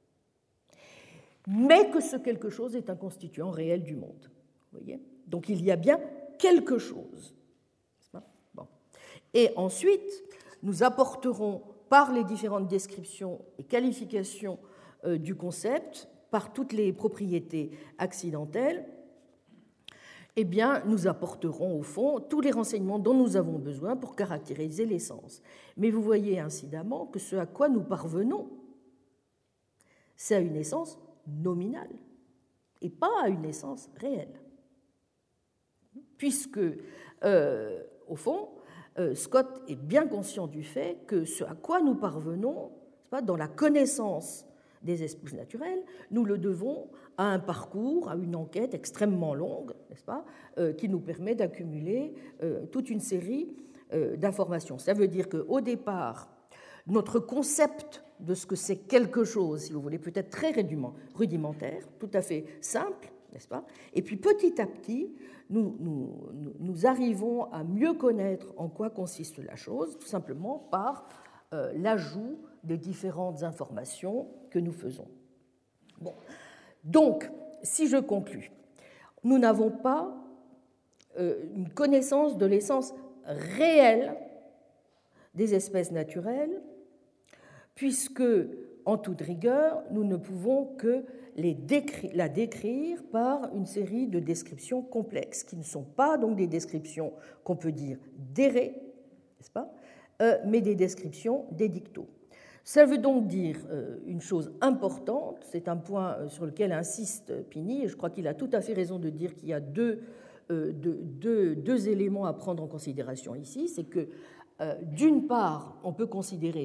mais que ce quelque chose est un constituant réel du monde. Vous voyez ? Donc il y a bien quelque chose. Bon. Et ensuite, nous apporterons par les différentes descriptions et qualifications euh, du concept, par toutes les propriétés accidentelles, eh bien, nous apporterons au fond tous les renseignements dont nous avons besoin pour caractériser l'essence. Mais vous voyez incidemment que ce à quoi nous parvenons, c'est à une essence nominale et pas à une essence réelle. Puisque, euh, au fond, euh, Scott est bien conscient du fait que ce à quoi nous parvenons, c'est pas, dans la connaissance des espèces naturelles, nous le devons à un parcours, à une enquête extrêmement longue, n'est-ce pas, euh, qui nous permet d'accumuler euh, toute une série euh, d'informations. Ça veut dire qu'au départ, notre concept de ce que c'est quelque chose, si vous voulez, peut être très rudimentaire, tout à fait simple, n'est-ce pas? Et puis petit à petit, nous, nous, nous arrivons à mieux connaître en quoi consiste la chose, tout simplement par euh, l'ajout des différentes informations que nous faisons. Bon. Donc, si je conclus, nous n'avons pas euh, une connaissance de l'essence réelle des espèces naturelles, puisque, en toute rigueur, nous ne pouvons que les décrire, la décrire par une série de descriptions complexes, qui ne sont pas donc des descriptions qu'on peut dire d'érées, n'est-ce pas, euh, mais des descriptions d'édictaux. Ça veut donc dire une chose importante, c'est un point sur lequel insiste Pini, et je crois qu'il a tout à fait raison de dire qu'il y a deux, deux, deux, deux éléments à prendre en considération ici. C'est que, d'une part, on peut considérer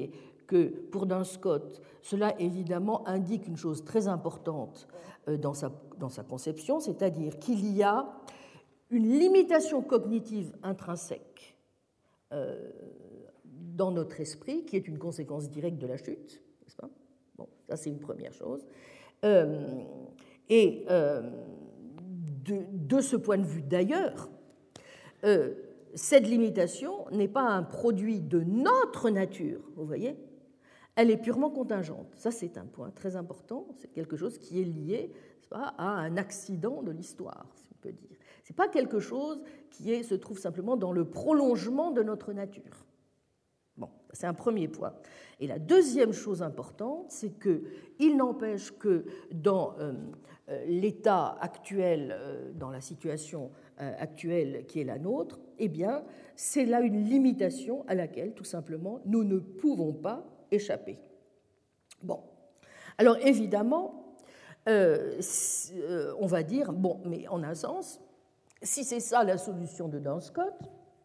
que pour Duns Scott, cela évidemment indique une chose très importante dans sa, dans sa conception, c'est-à-dire qu'il y a une limitation cognitive intrinsèque euh, dans notre esprit, qui est une conséquence directe de la chute, n'est-ce pas? Bon, ça c'est une première chose. Euh, et euh, de, de ce point de vue d'ailleurs, euh, cette limitation n'est pas un produit de notre nature, vous voyez, elle est purement contingente. Ça, c'est un point très important, c'est quelque chose qui est lié, n'est-ce pas, à un accident de l'histoire, si on peut dire. Ce n'est pas quelque chose qui est, se trouve simplement dans le prolongement de notre nature. Bon, c'est un premier point. Et la deuxième chose importante, c'est qu'il n'empêche que dans euh, l'état actuel, euh, dans la situation euh, actuelle qui est la nôtre, eh bien, c'est là une limitation à laquelle, tout simplement, nous ne pouvons pas échapper. Bon, alors évidemment, euh, on va dire, bon, mais en un sens, si c'est ça la solution de Duns Scott,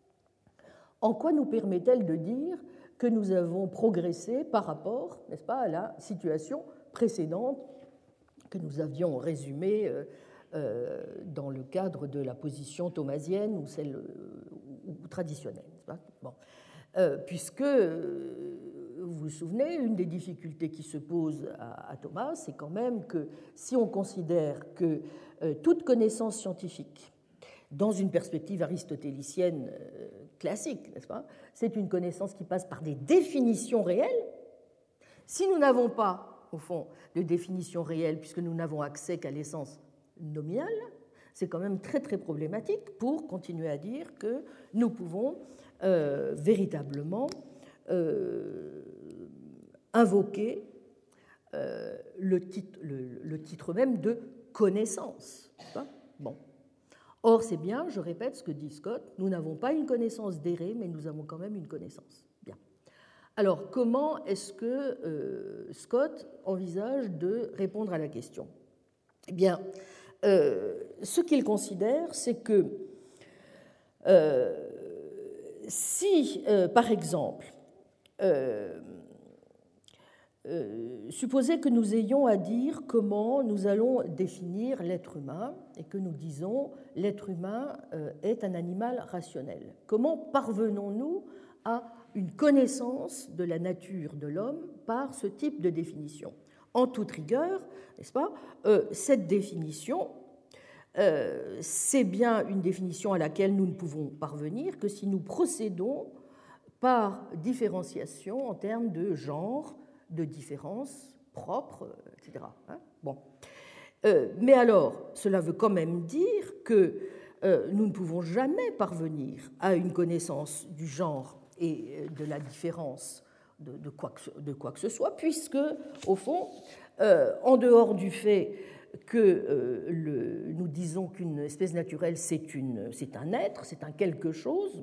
en quoi nous permet-elle de dire que nous avons progressé par rapport, n'est-ce pas, à la situation précédente que nous avions résumée euh, euh, dans le cadre de la position thomasienne ou celle ou, ou traditionnelle, n'est-ce pas? Bon. Euh, puisque, euh, vous vous souvenez, une des difficultés qui se pose à, à Thomas, c'est quand même que si on considère que euh, toute connaissance scientifique, dans une perspective aristotélicienne euh, classique, n'est-ce pas, c'est une connaissance qui passe par des définitions réelles. Si nous n'avons pas, au fond, de définition réelle, puisque nous n'avons accès qu'à l'essence nominale, c'est quand même très très problématique pour continuer à dire que nous pouvons euh, véritablement euh, invoquer euh, le, titre, le, le titre même de connaissance. Bon. Or, c'est bien, je répète ce que dit Scott, nous n'avons pas une connaissance d'errée, mais nous avons quand même une connaissance. Bien. Alors, comment est-ce que euh, Scott envisage de répondre à la question? Eh bien, euh, ce qu'il considère, c'est que euh, si, euh, par exemple, euh, euh, supposez que nous ayons à dire comment nous allons définir l'être humain et que nous disons l'être humain euh, est un animal rationnel. Comment parvenons-nous à une connaissance de la nature de l'homme par ce type de définition? En toute rigueur, n'est-ce pas, euh, cette définition, euh, c'est bien une définition à laquelle nous ne pouvons parvenir que si nous procédons par différenciation en termes de genre, de différence propre, et cetera. Hein? Bon. Euh, mais alors, cela veut quand même dire que euh, nous ne pouvons jamais parvenir à une connaissance du genre et de la différence de, de, quoi, que, de quoi que ce soit, puisque, au fond, euh, en dehors du fait que euh, le, nous disons qu'une espèce naturelle, c'est, une, c'est un être, c'est un quelque chose,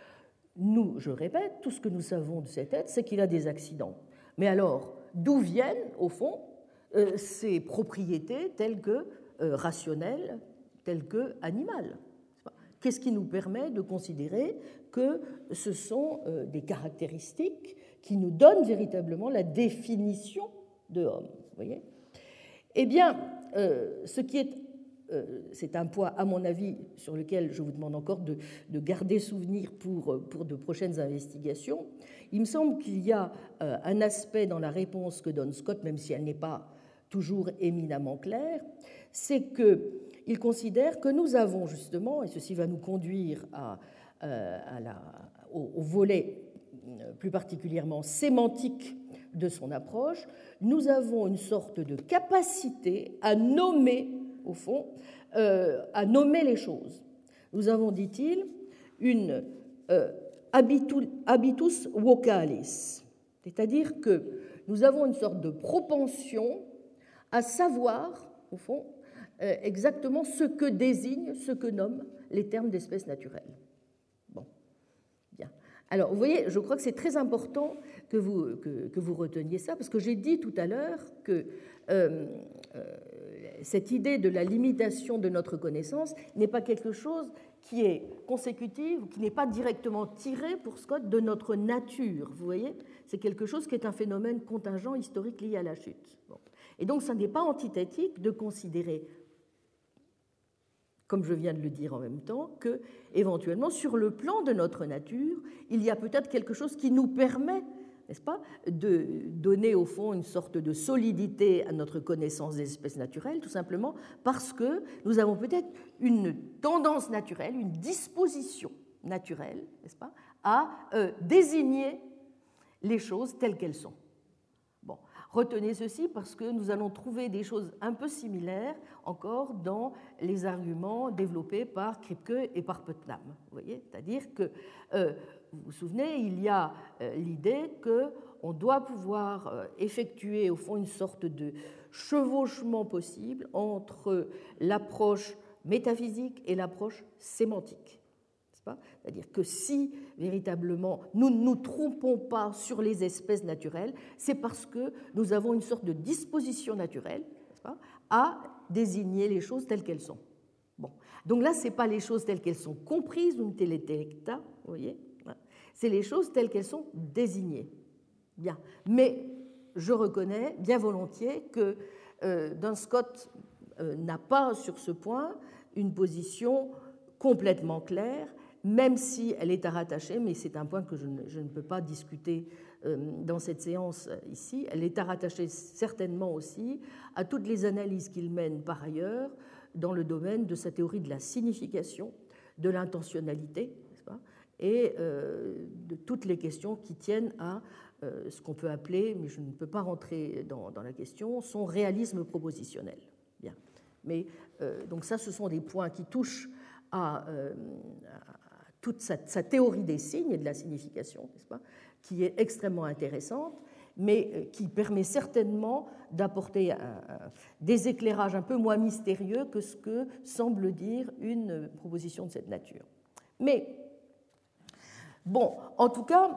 nous, je répète, tout ce que nous savons de cet être, c'est qu'il a des accidents. Mais alors, d'où viennent, au fond, euh, ces propriétés telles que euh, rationnelles, telles que animales? Qu'est-ce qui nous permet de considérer que ce sont euh, des caractéristiques qui nous donnent véritablement la définition de homme? Vous voyez? Eh bien, euh, ce qui est, euh, c'est un point, à mon avis, sur lequel je vous demande encore de, de garder souvenir pour, pour de prochaines investigations. Il me semble qu'il y a euh, un aspect dans la réponse que donne Scott, même si elle n'est pas toujours éminemment claire, c'est qu'il considère que nous avons justement, et ceci va nous conduire à, à la, au, au volet plus particulièrement sémantique de son approche, nous avons une sorte de capacité à nommer, au fond, euh, à nommer les choses. Nous avons, dit-il, une euh, habitus vocalis, c'est-à-dire que nous avons une sorte de propension à savoir, au fond, euh, exactement ce que désignent, ce que nomment les termes d'espèces naturelles. Bon, bien. Alors, vous voyez, je crois que c'est très important que vous, que, que vous reteniez ça, parce que j'ai dit tout à l'heure que euh, euh, cette idée de la limitation de notre connaissance n'est pas quelque chose qui est consécutive, qui n'est pas directement tiré pour Scott de notre nature. Vous voyez, c'est quelque chose qui est un phénomène contingent historique lié à la chute. Bon. Et donc, ça n'est pas antithétique de considérer, comme je viens de le dire en même temps, que, éventuellement, sur le plan de notre nature, il y a peut-être quelque chose qui nous permet, n'est-ce pas, de donner au fond une sorte de solidité à notre connaissance des espèces naturelles, tout simplement parce que nous avons peut-être une tendance naturelle, une disposition naturelle, n'est-ce pas, à euh, désigner les choses telles qu'elles sont. Bon, retenez ceci parce que nous allons trouver des choses un peu similaires encore dans les arguments développés par Kripke et par Putnam. Vous voyez, c'est-à-dire que euh, vous vous souvenez, il y a l'idée qu'on doit pouvoir effectuer au fond une sorte de chevauchement possible entre l'approche métaphysique et l'approche sémantique. C'est-à-dire que si véritablement nous ne nous trompons pas sur les espèces naturelles, c'est parce que nous avons une sorte de disposition naturelle, n'est-ce pas, à désigner les choses telles qu'elles sont. Bon. Donc là, ce n'est pas les choses telles qu'elles sont comprises, un teletecta, vous voyez, c'est les choses telles qu'elles sont désignées. Bien. Mais je reconnais bien volontiers que euh, Duns Scott euh, n'a pas sur ce point une position complètement claire, même si elle est à rattacher, mais c'est un point que je ne, je ne peux pas discuter euh, dans cette séance ici, elle est à rattacher certainement aussi à toutes les analyses qu'il mène par ailleurs dans le domaine de sa théorie de la signification, de l'intentionnalité, et euh, de toutes les questions qui tiennent à euh, ce qu'on peut appeler, mais je ne peux pas rentrer dans, dans la question, son réalisme propositionnel. Bien. Mais euh, donc ça, ce sont des points qui touchent à, euh, à toute sa, sa théorie des signes et de la signification, n'est-ce pas, qui est extrêmement intéressante, mais qui permet certainement d'apporter un, un, des éclairages un peu moins mystérieux que ce que semble dire une proposition de cette nature. Mais bon, en tout cas,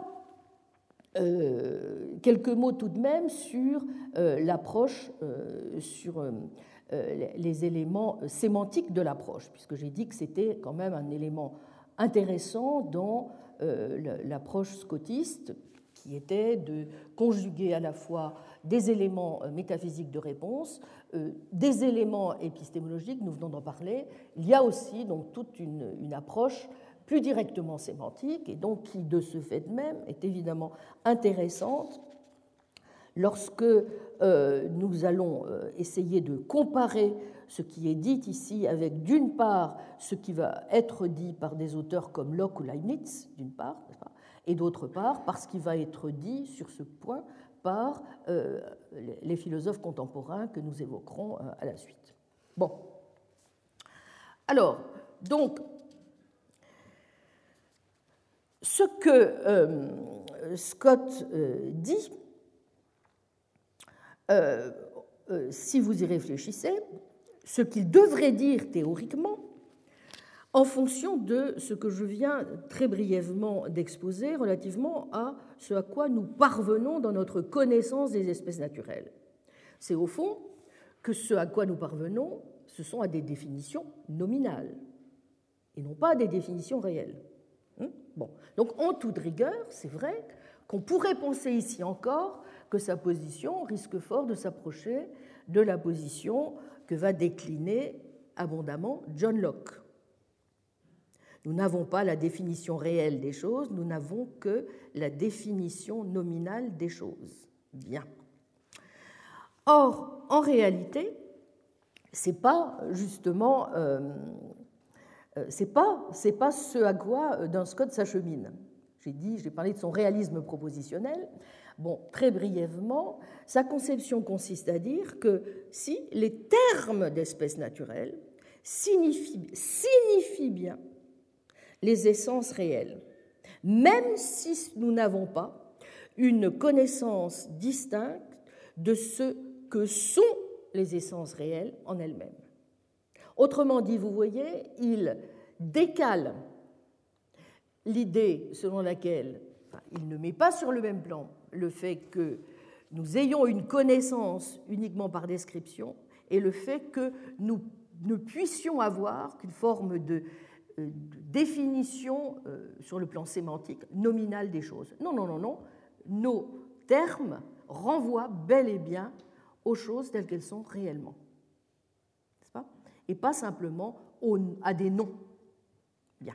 euh, quelques mots tout de même sur euh, l'approche, euh, sur euh, les éléments sémantiques de l'approche, puisque j'ai dit que c'était quand même un élément intéressant dans euh, l'approche scottiste, qui était de conjuguer à la fois des éléments métaphysiques de réponse, euh, des éléments épistémologiques, nous venons d'en parler. Il y a aussi donc toute une, une approche plus directement sémantique, et donc qui, de ce fait même, est évidemment intéressante lorsque euh, nous allons euh, essayer de comparer ce qui est dit ici avec, d'une part, ce qui va être dit par des auteurs comme Locke ou Leibniz, d'une part, et d'autre part, par ce qui va être dit sur ce point par euh, les philosophes contemporains que nous évoquerons euh, à la suite. Bon. Alors, donc, ce que euh, Scott euh, dit, euh, euh, si vous y réfléchissez, ce qu'il devrait dire théoriquement, en fonction de ce que je viens très brièvement d'exposer relativement à ce à quoi nous parvenons dans notre connaissance des espèces naturelles. C'est au fond que ce à quoi nous parvenons, ce sont à des définitions nominales, et non pas à des définitions réelles. Bon. Donc, en toute rigueur, c'est vrai qu'on pourrait penser ici encore que sa position risque fort de s'approcher de la position que va décliner abondamment John Locke. Nous n'avons pas la définition réelle des choses, nous n'avons que la définition nominale des choses. Bien. Or, en réalité, ce n'est pas justement... Euh, C'est pas, c'est pas ce à quoi Duns Scott s'achemine. J'ai dit, j'ai parlé de son réalisme propositionnel. Bon, très brièvement, sa conception consiste à dire que si les termes d'espèces naturelles signifient, signifient bien les essences réelles, même si nous n'avons pas une connaissance distincte de ce que sont les essences réelles en elles-mêmes. Autrement dit, vous voyez, il décale l'idée selon laquelle, enfin, il ne met pas sur le même plan le fait que nous ayons une connaissance uniquement par description et le fait que nous ne puissions avoir qu'une forme de, de définition euh, sur le plan sémantique nominale des choses. Non, non, non, non. Nos termes renvoient bel et bien aux choses telles qu'elles sont réellement. N'est-ce pas ? Et pas simplement au, à des noms. Bien.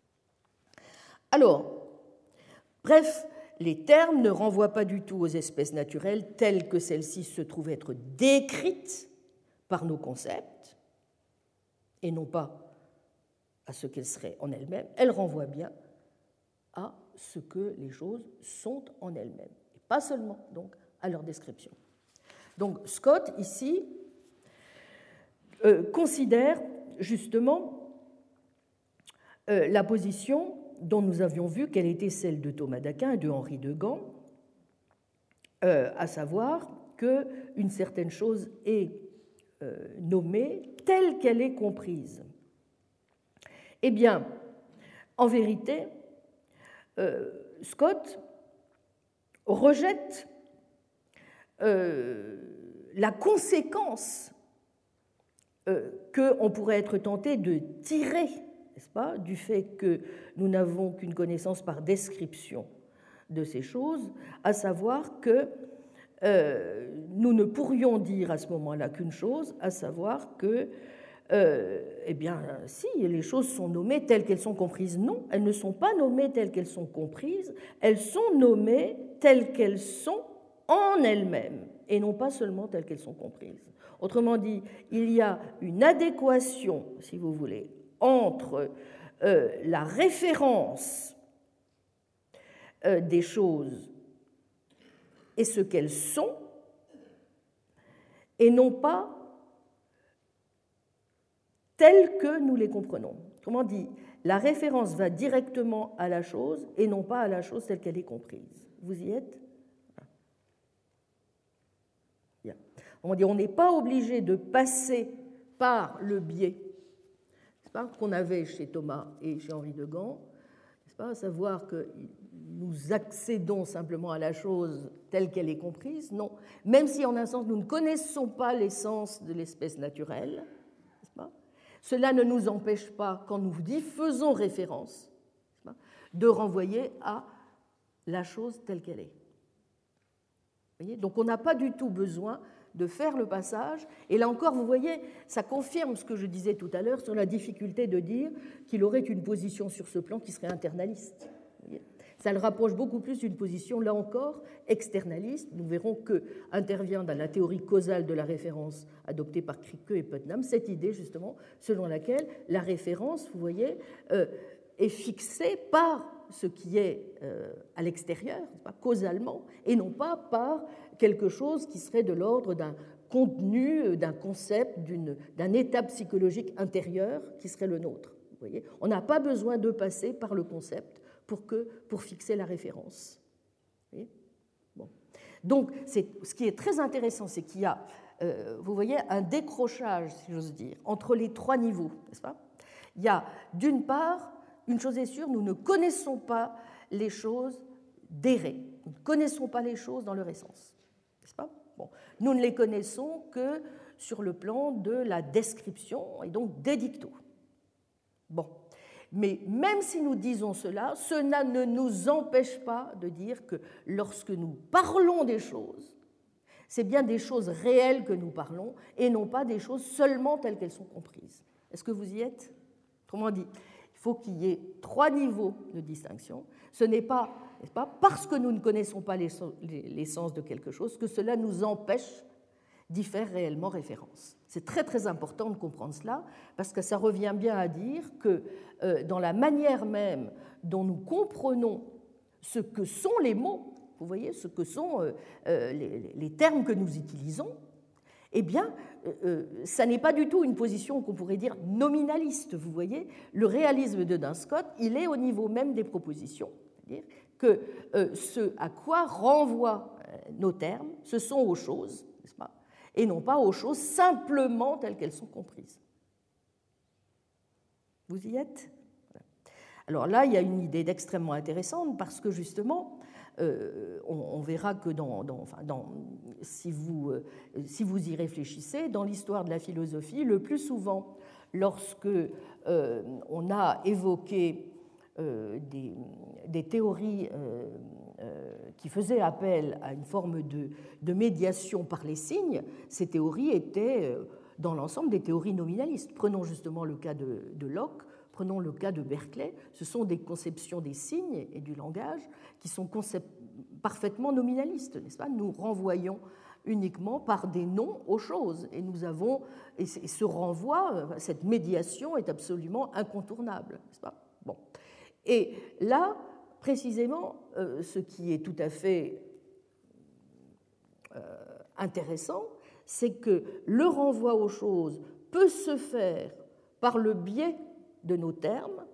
Alors, bref, les termes ne renvoient pas du tout aux espèces naturelles telles que celles-ci se trouvent être décrites par nos concepts, et non pas à ce qu'elles seraient en elles-mêmes. Elles renvoient bien à ce que les choses sont en elles-mêmes, et pas seulement donc à leur description. Donc Scott, ici, euh, considère justement euh, la position dont nous avions vu qu'elle était celle de Thomas d'Aquin et de Henri de Gand, euh, à savoir qu'une certaine chose est euh, nommée telle qu'elle est comprise. Eh bien, en vérité, euh, Scott rejette euh, la conséquence euh, qu'on pourrait être tenté de tirer, n'est-ce pas, du fait que nous n'avons qu'une connaissance par description de ces choses, à savoir que euh, nous ne pourrions dire à ce moment-là qu'une chose, à savoir que, euh, eh bien, si, les choses sont nommées telles qu'elles sont comprises. Non, elles ne sont pas nommées telles qu'elles sont comprises, elles sont nommées telles qu'elles sont en elles-mêmes, et non pas seulement telles qu'elles sont comprises. Autrement dit, il y a une adéquation, si vous voulez, entre euh, la référence euh, des choses et ce qu'elles sont, et non pas telles que nous les comprenons. Autrement dit, la référence va directement à la chose et non pas à la chose telle qu'elle est comprise. Vous y êtes ? Bien. On dit, on n'est pas obligé de passer par le biais qu'on avait chez Thomas et chez Henri de Gand, n'est-ce pas, à savoir que nous accédons simplement à la chose telle qu'elle est comprise. Non, même si en un sens nous ne connaissons pas l'essence de l'espèce naturelle, n'est-ce pas, cela ne nous empêche pas, quand nous y faisons référence, n'est-ce pas, de renvoyer à la chose telle qu'elle est. Vous voyez ? Donc on n'a pas du tout besoin de faire le passage. Et là encore, vous voyez, ça confirme ce que je disais tout à l'heure sur la difficulté de dire qu'il aurait une position sur ce plan qui serait internaliste. Vous voyez ? Ça le rapproche beaucoup plus d'une position, là encore, externaliste. Nous verrons que intervient dans la théorie causale de la référence adoptée par Krike et Putnam cette idée, justement, selon laquelle la référence, vous voyez, euh, est fixée par ce qui est euh, à l'extérieur, pas causalement, et non pas par quelque chose qui serait de l'ordre d'un contenu, d'un concept, d'une, d'un état psychologique intérieur qui serait le nôtre. Vous voyez ? On n'a pas besoin de passer par le concept pour, que, pour fixer la référence. Vous voyez ? Bon. Donc, c'est, ce qui est très intéressant, c'est qu'il y a, euh, vous voyez, un décrochage, si j'ose dire, entre les trois niveaux, n'est-ce pas ? Il y a, d'une part, une chose est sûre, nous ne connaissons pas les choses d'erré. Nous ne connaissons pas les choses dans leur essence. N'est-ce pas ? Bon. Nous ne les connaissons que sur le plan de la description et donc des dictos. Bon. Mais même si nous disons cela, cela ne nous empêche pas de dire que lorsque nous parlons des choses, c'est bien des choses réelles que nous parlons et non pas des choses seulement telles qu'elles sont comprises. Est-ce que vous y êtes ? Autrement dit, il faut qu'il y ait trois niveaux de distinction. Ce n'est pas, n'est-ce pas parce que nous ne connaissons pas l'essence de quelque chose que cela nous empêche d'y faire réellement référence. C'est très très important de comprendre cela, parce que ça revient bien à dire que euh, dans la manière même dont nous comprenons ce que sont les mots, vous voyez, ce que sont euh, euh, les, les termes que nous utilisons, eh bien, euh, ça n'est pas du tout une position qu'on pourrait dire nominaliste, vous voyez. Le réalisme de Duns Scott, il est au niveau même des propositions, c'est-à-dire que euh, ce à quoi renvoient euh, nos termes, ce sont aux choses, n'est-ce pas, et non pas aux choses simplement telles qu'elles sont comprises. Vous y êtes ? Alors là, il y a une idée d'extrêmement intéressante, parce que justement, euh, on, on verra que dans, dans, enfin, dans, si, vous, euh, si vous y réfléchissez, dans l'histoire de la philosophie, le plus souvent, lorsque euh, on a évoqué euh, des, des théories euh, euh, qui faisaient appel à une forme de, de médiation par les signes, ces théories étaient euh, dans l'ensemble des théories nominalistes. Prenons justement le cas de, de Locke, prenons le cas de Berkeley, ce sont des conceptions des signes et du langage qui sont parfaitement nominalistes, n'est-ce pas? Nous renvoyons uniquement par des noms aux choses, et nous avons, et ce renvoi, cette médiation est absolument incontournable, n'est-ce pas? Bon. Et là, précisément, ce qui est tout à fait intéressant, c'est que le renvoi aux choses peut se faire par le biais de nos termes,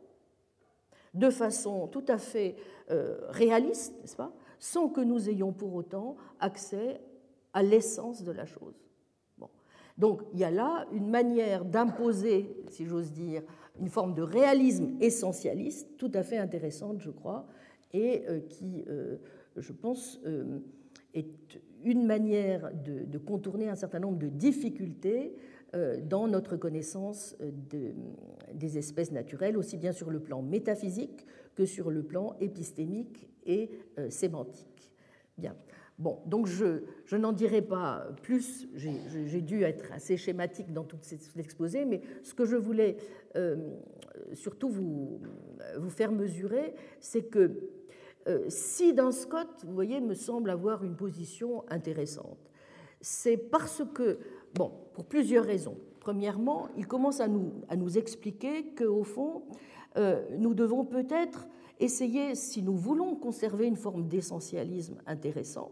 de façon tout à fait euh, réaliste, n'est-ce pas, sans que nous ayons pour autant accès à l'essence de la chose. Bon. Donc il y a là une manière d'imposer, si j'ose dire, une forme de réalisme essentialiste tout à fait intéressante, je crois, et euh, qui, euh, je pense, euh, est une manière de, de contourner un certain nombre de difficultés dans notre connaissance de, des espèces naturelles, aussi bien sur le plan métaphysique que sur le plan épistémique et euh, sémantique. Bien. Bon, donc je, je n'en dirai pas plus, j'ai, j'ai dû être assez schématique dans tout cet exposé, mais ce que je voulais euh, surtout vous, vous faire mesurer, c'est que euh, si Duns Scott, vous voyez, me semble avoir une position intéressante, c'est parce que, bon, pour plusieurs raisons. Premièrement, il commence à nous, à nous expliquer qu'au fond, euh, nous devons peut-être essayer, si nous voulons conserver une forme d'essentialisme intéressant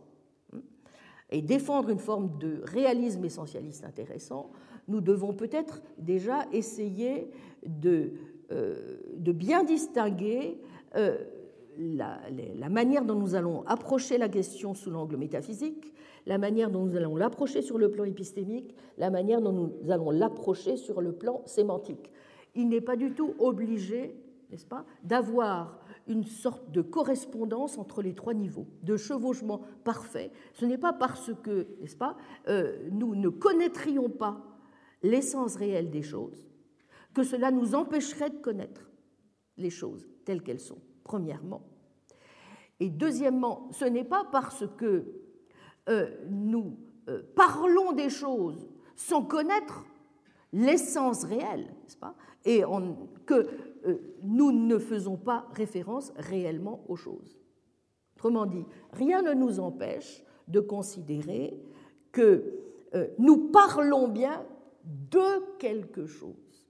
et défendre une forme de réalisme essentialiste intéressant, nous devons peut-être déjà essayer de, euh, de bien distinguer euh, la, la manière dont nous allons approcher la question sous l'angle métaphysique, la manière dont nous allons l'approcher sur le plan épistémique, la manière dont nous allons l'approcher sur le plan sémantique. Il n'est pas du tout obligé, n'est-ce pas, d'avoir une sorte de correspondance entre les trois niveaux, de chevauchement parfait. Ce n'est pas parce que, n'est-ce pas, euh, nous ne connaîtrions pas l'essence réelle des choses que cela nous empêcherait de connaître les choses telles qu'elles sont, premièrement. Et deuxièmement, ce n'est pas parce que Euh, nous euh, parlons des choses sans connaître l'essence réelle, n'est-ce pas, et on, que euh, nous ne faisons pas référence réellement aux choses. Autrement dit, rien ne nous empêche de considérer que euh, nous parlons bien de quelque chose,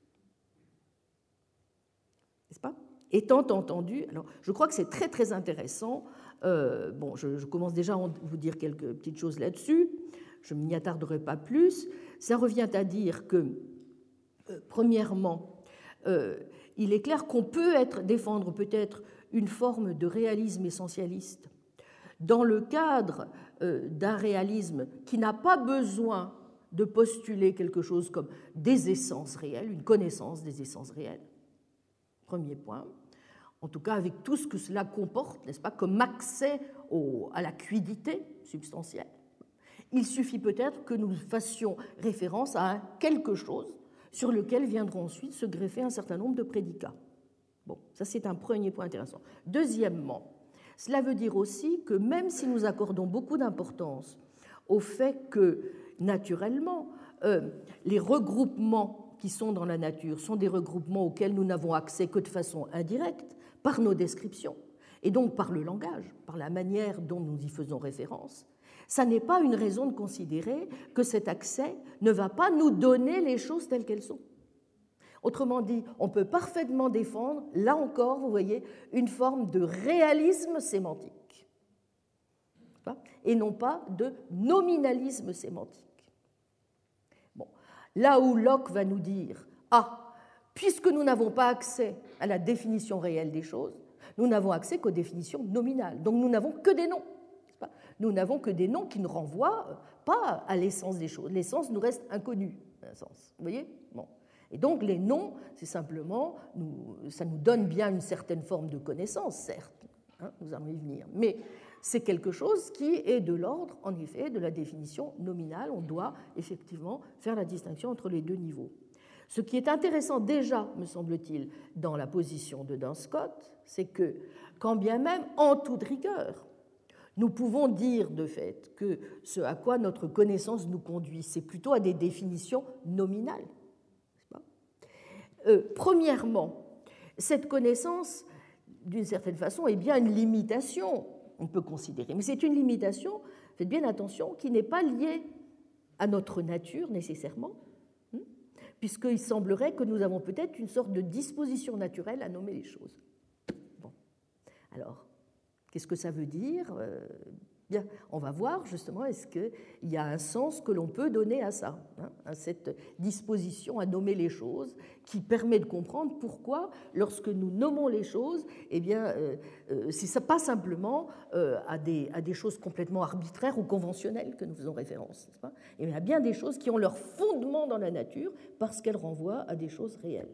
n'est-ce pas? Étant entendu, alors je crois que c'est très très intéressant. Euh, bon, je, je commence déjà à vous dire quelques petites choses là-dessus, je ne m'y attarderai pas plus. Ça revient à dire que, euh, premièrement, euh, il est clair qu'on peut être, défendre peut-être une forme de réalisme essentialiste dans le cadre euh, d'un réalisme qui n'a pas besoin de postuler quelque chose comme des essences réelles, une connaissance des essences réelles. Premier point. En tout cas avec tout ce que cela comporte, n'est-ce pas, comme accès au, à la quiddité substantielle. Il suffit peut-être que nous fassions référence à un quelque chose sur lequel viendront ensuite se greffer un certain nombre de prédicats. Bon, ça c'est un premier point intéressant. Deuxièmement, cela veut dire aussi que même si nous accordons beaucoup d'importance au fait que, naturellement, euh, les regroupements qui sont dans la nature sont des regroupements auxquels nous n'avons accès que de façon indirecte, par nos descriptions, et donc par le langage, par la manière dont nous y faisons référence, ça n'est pas une raison de considérer que cet accès ne va pas nous donner les choses telles qu'elles sont. Autrement dit, on peut parfaitement défendre, là encore, vous voyez, une forme de réalisme sémantique, et non pas de nominalisme sémantique. Bon. Là où Locke va nous dire « Ah, puisque nous n'avons pas accès à la définition réelle des choses, nous n'avons accès qu'aux définitions nominales. Donc nous n'avons que des noms. Nous n'avons que des noms qui ne renvoient pas à l'essence des choses. L'essence nous reste inconnue, à un sens. Vous voyez ? Bon. Et donc les noms, c'est simplement, nous, ça nous donne bien une certaine forme de connaissance, certes, hein, nous allons y venir, mais c'est quelque chose qui est de l'ordre, en effet, de la définition nominale. On doit effectivement faire la distinction entre les deux niveaux. Ce qui est intéressant déjà, me semble-t-il, dans la position de Duns Scott, c'est que, quand bien même, en toute rigueur, nous pouvons dire de fait que ce à quoi notre connaissance nous conduit, c'est plutôt à des définitions nominales. N'est-ce pas ? Euh, premièrement, cette connaissance, d'une certaine façon, est bien une limitation, on peut considérer, mais c'est une limitation, faites bien attention, qui n'est pas liée à notre nature nécessairement, hein, puisqu'il semblerait que nous avons peut-être une sorte de disposition naturelle à nommer les choses. Bon, alors, qu'est-ce que ça veut dire ? euh, Bien, on va voir justement, est-ce qu'il y a un sens que l'on peut donner à ça, hein, à cette disposition à nommer les choses, qui permet de comprendre pourquoi, lorsque nous nommons les choses, eh bien, euh, euh, c'est pas simplement euh, à, des, à des choses complètement arbitraires ou conventionnelles que nous faisons référence, n'est-ce pas ? Il y a bien des choses qui ont leur fondement dans la nature parce qu'elles renvoient à des choses réelles.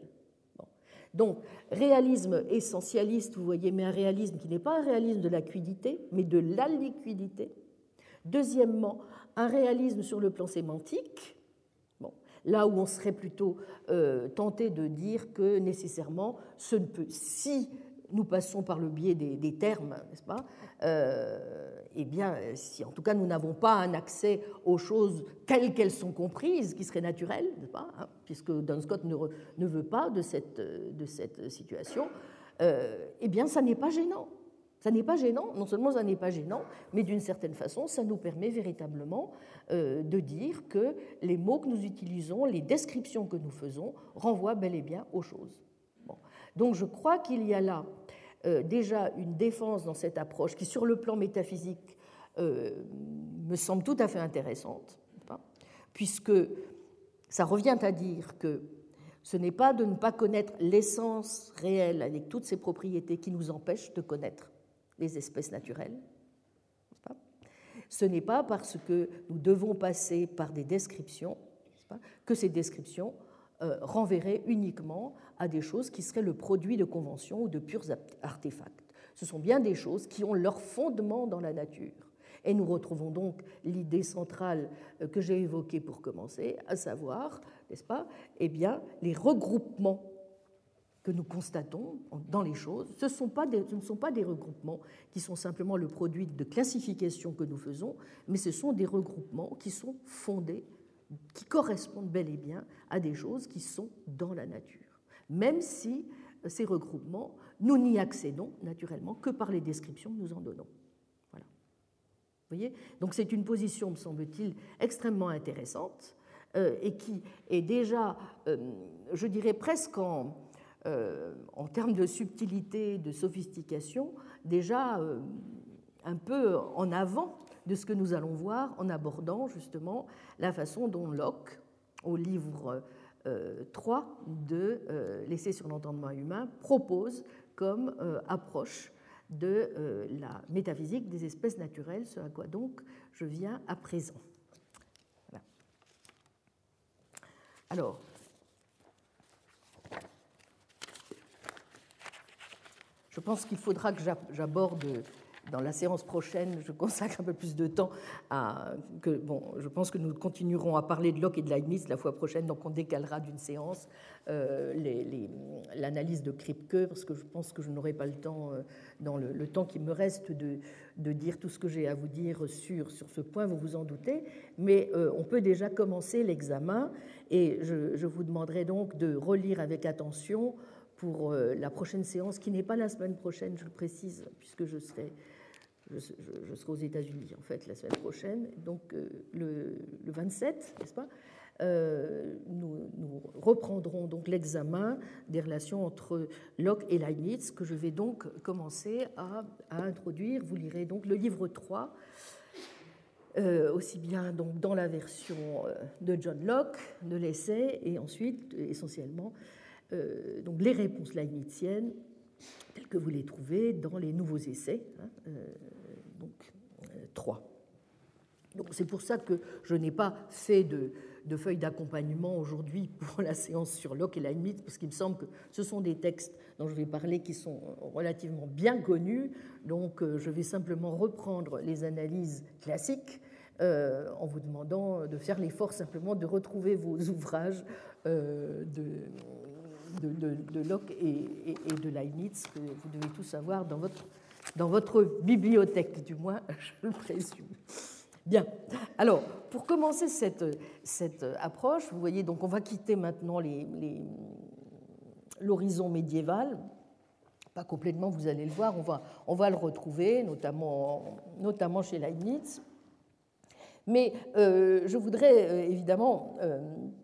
Donc, réalisme essentialiste, vous voyez, mais un réalisme qui n'est pas un réalisme de la quiddité, mais de la liquidité. Deuxièmement, un réalisme sur le plan sémantique, bon, là où on serait plutôt euh, tenté de dire que nécessairement, ce ne peut, si nous passons par le biais des, des termes, n'est-ce pas, euh, eh bien, si en tout cas nous n'avons pas un accès aux choses telles qu'elles sont comprises, qui seraient naturelles, n'est-ce pas, hein, puisque Duns Scott ne, ne veut pas de cette, de cette situation, euh, eh bien, ça n'est pas gênant. Ça n'est pas gênant, non seulement ça n'est pas gênant, mais d'une certaine façon, ça nous permet véritablement euh, de dire que les mots que nous utilisons, les descriptions que nous faisons, renvoient bel et bien aux choses. Bon. Donc je crois qu'il y a là euh, déjà une défense dans cette approche qui, sur le plan métaphysique, euh, me semble tout à fait intéressante, hein, puisque ça revient à dire que ce n'est pas de ne pas connaître l'essence réelle avec toutes ses propriétés qui nous empêche de connaître les espèces naturelles. Ce n'est pas parce que nous devons passer par des descriptions que ces descriptions euh, renverraient uniquement à des choses qui seraient le produit de conventions ou de purs artefacts. Ce sont bien des choses qui ont leur fondement dans la nature. Et nous retrouvons donc l'idée centrale que j'ai évoquée pour commencer, à savoir, n'est-ce pas, eh bien, les regroupements que nous constatons dans les choses, ce, sont pas des, ce ne sont pas des regroupements qui sont simplement le produit de classifications que nous faisons, mais ce sont des regroupements qui sont fondés, qui correspondent bel et bien à des choses qui sont dans la nature, même si ces regroupements, nous n'y accédons naturellement que par les descriptions que nous en donnons. Voilà. Vous voyez ? Donc c'est une position, me semble-t-il, extrêmement intéressante euh, et qui est déjà, euh, je dirais presque en... Euh, en termes de subtilité, de sophistication, déjà euh, un peu en avant de ce que nous allons voir en abordant justement la façon dont Locke, au livre euh, trois de euh, l'Essai sur l'entendement humain, propose comme euh, approche de euh, la métaphysique des espèces naturelles, ce à quoi donc je viens à présent. Voilà. Alors, je pense qu'il faudra que j'aborde, dans la séance prochaine, je consacre un peu plus de temps à... Que, bon, je pense que nous continuerons à parler de Locke et de Leibniz la fois prochaine, donc on décalera d'une séance euh, les, les, l'analyse de Kripke, parce que je pense que je n'aurai pas le temps, euh, dans le, le temps qui me reste, de, de dire tout ce que j'ai à vous dire sur, sur ce point, vous vous en doutez, mais euh, on peut déjà commencer l'examen, et je, je vous demanderai donc de relire avec attention pour la prochaine séance, qui n'est pas la semaine prochaine, je le précise, puisque je serai, je, je, je serai aux États-Unis, en fait, la semaine prochaine, donc euh, le, le vingt-sept, n'est-ce pas, euh, nous, nous reprendrons donc l'examen des relations entre Locke et Leibniz, que je vais donc commencer à, à introduire. Vous lirez donc le livre trois, euh, aussi bien donc dans la version de John Locke, de l'essai, et ensuite, essentiellement, Euh, donc les réponses leibniziennes telles que vous les trouvez dans les nouveaux essais, hein, euh, donc euh, trois. Donc c'est pour ça que je n'ai pas fait de, de feuilles d'accompagnement aujourd'hui pour la séance sur Locke et Leibniz, parce qu'il me semble que ce sont des textes dont je vais parler qui sont relativement bien connus. Donc, je vais simplement reprendre les analyses classiques euh, en vous demandant de faire l'effort simplement de retrouver vos ouvrages euh, de, de, de, de Locke et, et, et de Leibniz, que vous devez tous avoir dans votre, dans votre bibliothèque, du moins, je le présume. Bien. Alors, pour commencer cette, cette approche, vous voyez, donc on va quitter maintenant les, les, l'horizon médiéval. Pas complètement, vous allez le voir, on va, on va le retrouver, notamment, notamment chez Leibniz. Mais euh, je voudrais euh, évidemment euh,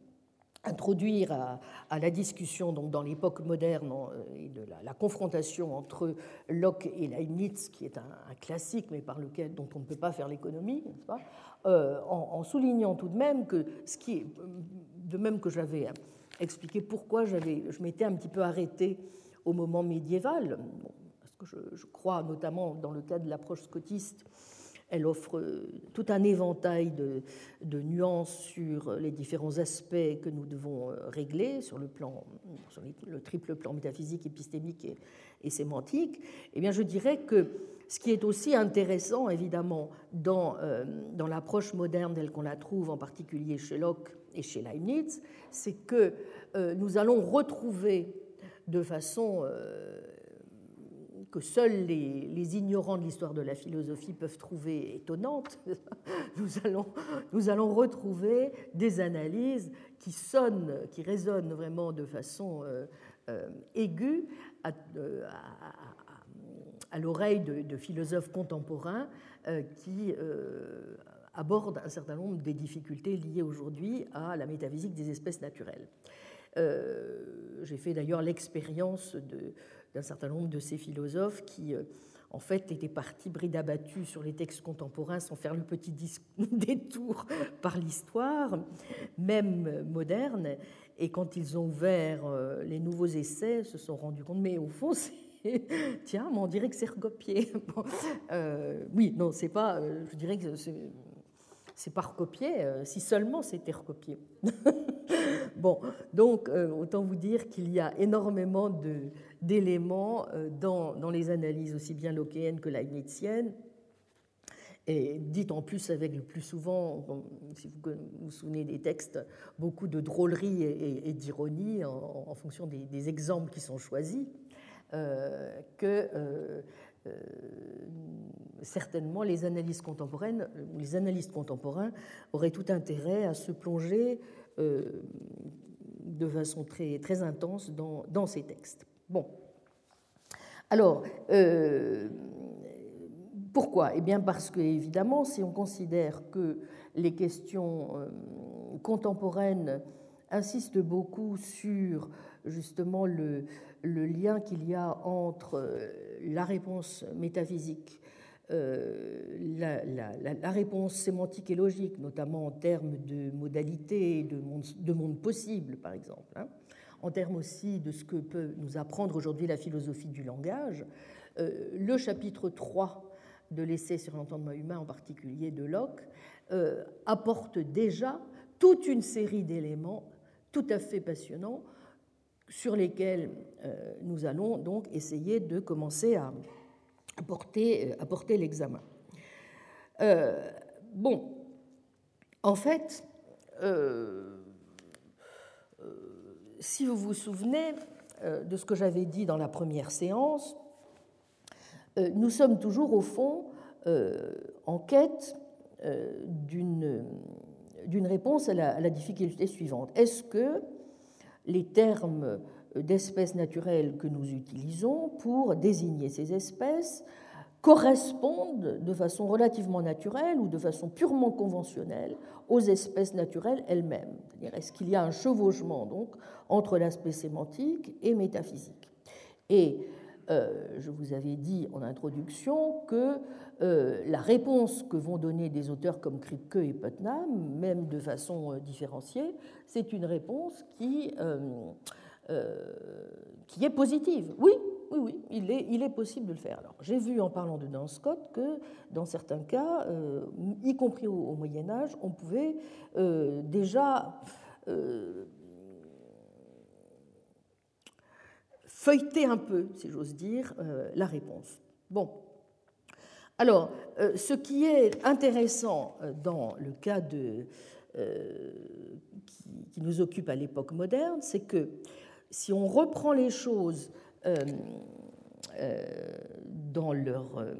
introduire à, à la discussion donc, dans l'époque moderne et de la, la confrontation entre Locke et Leibniz, qui est un, un classique, mais par lequel, dont on ne peut pas faire l'économie, n'est-ce pas, euh, en, en soulignant tout de même que, ce qui est, de même que j'avais expliqué pourquoi j'avais, je m'étais un petit peu arrêté au moment médiéval, bon, parce que je, je crois notamment dans le cas de l'approche scotiste, elle offre tout un éventail de, de nuances sur les différents aspects que nous devons régler sur le, plan, sur le triple plan métaphysique, épistémique et, et sémantique. Eh bien, je dirais que ce qui est aussi intéressant, évidemment, dans, euh, dans l'approche moderne telle qu'on la trouve, en particulier chez Locke et chez Leibniz, c'est que euh, nous allons retrouver de façon euh, que seuls les, les ignorants de l'histoire de la philosophie peuvent trouver étonnante, nous allons, nous allons retrouver des analyses qui sonnent, qui résonnent vraiment de façon euh, euh, aiguë à, euh, à, à, à l'oreille de, de philosophes contemporains euh, qui euh, abordent un certain nombre des difficultés liées aujourd'hui à la métaphysique des espèces naturelles. Euh, j'ai fait d'ailleurs l'expérience de, d'un certain nombre de ces philosophes qui, euh, en fait, étaient partis bride abattue sur les textes contemporains sans faire le petit détour par l'histoire, même moderne, et quand ils ont ouvert euh, les nouveaux essais, se sont rendus compte, mais au fond, c'est tiens, mais on dirait que c'est recopié. Bon, euh, oui, non, c'est pas, euh, je dirais que c'est, c'est pas recopié, euh, si seulement c'était recopié. Bon, donc euh, autant vous dire qu'il y a énormément de, d'éléments euh, dans, dans les analyses aussi bien lockéennes que leibniziennes, et dites en plus avec le plus souvent, bon, si vous vous souvenez des textes, beaucoup de drôlerie et, et, et d'ironie en, en fonction des, des exemples qui sont choisis, euh, que euh, euh, certainement les analyses contemporaines, les analystes contemporains auraient tout intérêt à se plonger euh, de façon très, très intense dans, dans ces textes. Bon. Alors, euh, pourquoi ? Eh bien parce que, évidemment, si on considère que les questions euh, contemporaines insistent beaucoup sur, justement, le, le lien qu'il y a entre la réponse métaphysique, euh, la, la, la, la réponse sémantique et logique, notamment en termes de modalités, de monde, de monde possible, par exemple, hein, en termes aussi de ce que peut nous apprendre aujourd'hui la philosophie du langage, euh, le chapitre trois de l'essai sur l'entendement humain, en particulier de Locke, euh, apporte déjà toute une série d'éléments tout à fait passionnants sur lesquels euh, nous allons donc essayer de commencer à apporter, apporter l'examen. Euh, bon, en fait, euh, euh, si vous vous souvenez euh, de ce que j'avais dit dans la première séance, euh, nous sommes toujours au fond euh, en quête euh, d'une, d'une réponse à la, à la difficulté suivante. Est-ce que les termes d'espèces naturelles que nous utilisons pour désigner ces espèces correspondent de façon relativement naturelle ou de façon purement conventionnelle aux espèces naturelles elles-mêmes. C'est-à-dire, est-ce qu'il y a un chevauchement donc entre l'aspect sémantique et métaphysique ? Et euh, je vous avais dit en introduction que euh, la réponse que vont donner des auteurs comme Kripke et Putnam, même de façon euh, différenciée, c'est une réponse qui, euh, euh, qui est positive. Oui, oui, oui, il est, il est possible de le faire. Alors, j'ai vu en parlant de Duns Scott que dans certains cas, euh, y compris au, au Moyen Âge, on pouvait euh, déjà euh, feuilleter un peu, si j'ose dire, euh, la réponse. Bon. Alors, euh, ce qui est intéressant dans le cas de, euh, qui, qui nous occupe à l'époque moderne, c'est que si on reprend les choses euh, euh, dans leur, euh,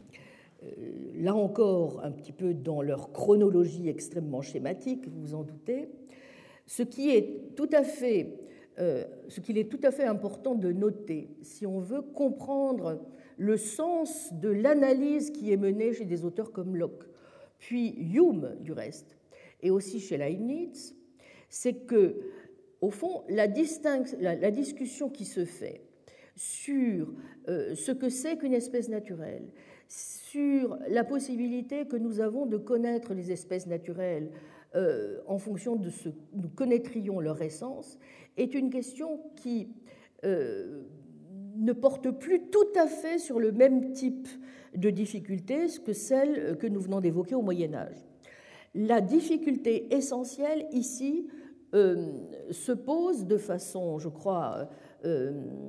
là encore, un petit peu dans leur chronologie extrêmement schématique, vous vous en doutez, ce qui est tout à fait, euh, ce qu'il est tout à fait important de noter, si on veut comprendre le sens de l'analyse qui est menée chez des auteurs comme Locke, puis Hume du reste, et aussi chez Leibniz, c'est que, au fond, la, la, la discussion qui se fait sur euh, ce que c'est qu'une espèce naturelle, sur la possibilité que nous avons de connaître les espèces naturelles euh, en fonction de ce que nous connaîtrions leur essence, est une question qui euh, ne porte plus tout à fait sur le même type de difficulté que celle que nous venons d'évoquer au Moyen Âge. La difficulté essentielle ici euh, se pose de façon, je crois, euh,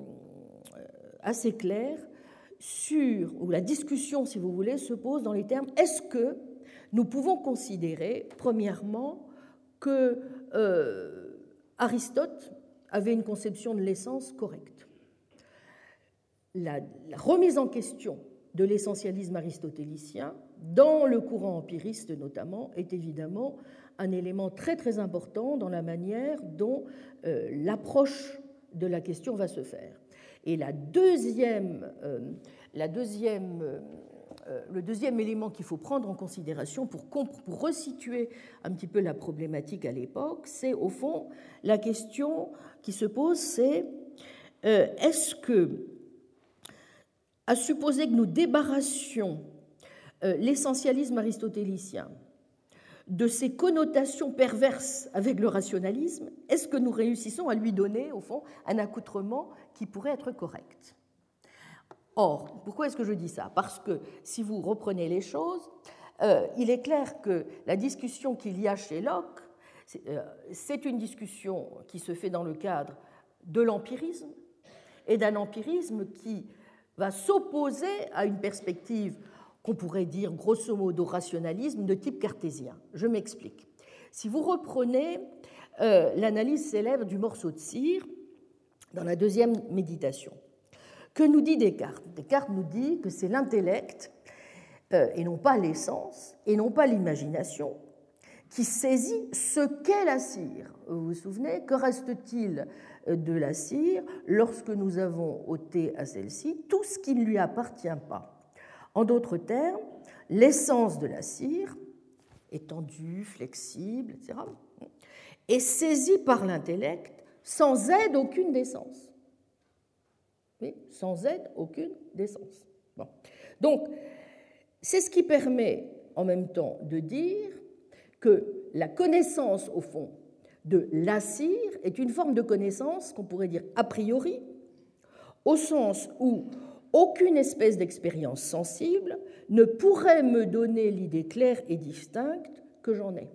assez claire sur, ou la discussion, si vous voulez, se pose dans les termes est-ce que nous pouvons considérer, premièrement, que euh, Aristote avait une conception de l'essence correcte. La, la remise en question de l'essentialisme aristotélicien, dans le courant empiriste notamment, est évidemment un élément très très important dans la manière dont euh, l'approche de la question va se faire. Et la deuxième, euh, la deuxième, euh, le deuxième élément qu'il faut prendre en considération pour, pour resituer un petit peu la problématique à l'époque, c'est au fond la question qui se pose, c'est euh, est-ce que, à supposer que nous débarrassions euh, l'essentialisme aristotélicien de ces connotations perverses avec le rationalisme, est-ce que nous réussissons à lui donner, au fond, un accoutrement qui pourrait être correct? Or, pourquoi est-ce que je dis ça? Parce que si vous reprenez les choses, euh, il est clair que la discussion qu'il y a chez Locke, c'est, euh, c'est une discussion qui se fait dans le cadre de l'empirisme, et d'un empirisme qui va s'opposer à une perspective qu'on pourrait dire grosso modo rationalisme de type cartésien. Je m'explique. Si vous reprenez euh, l'analyse célèbre du morceau de cire dans la deuxième méditation, que nous dit Descartes? Descartes nous dit que c'est l'intellect, euh, et non pas l'essence, et non pas l'imagination, qui saisit ce qu'est la cire. Vous vous souvenez, que reste-t-il de la cire lorsque nous avons ôté à celle-ci tout ce qui ne lui appartient pas? En d'autres termes, l'essence de la cire, étendue, flexible, et cetera, est saisie par l'intellect sans aide aucune d'essence. Oui, sans aide aucune d'essence. Bon. Donc, c'est ce qui permet en même temps de dire que la connaissance, au fond, de la cire est une forme de connaissance qu'on pourrait dire a priori, au sens où aucune espèce d'expérience sensible ne pourrait me donner l'idée claire et distincte que j'en ai.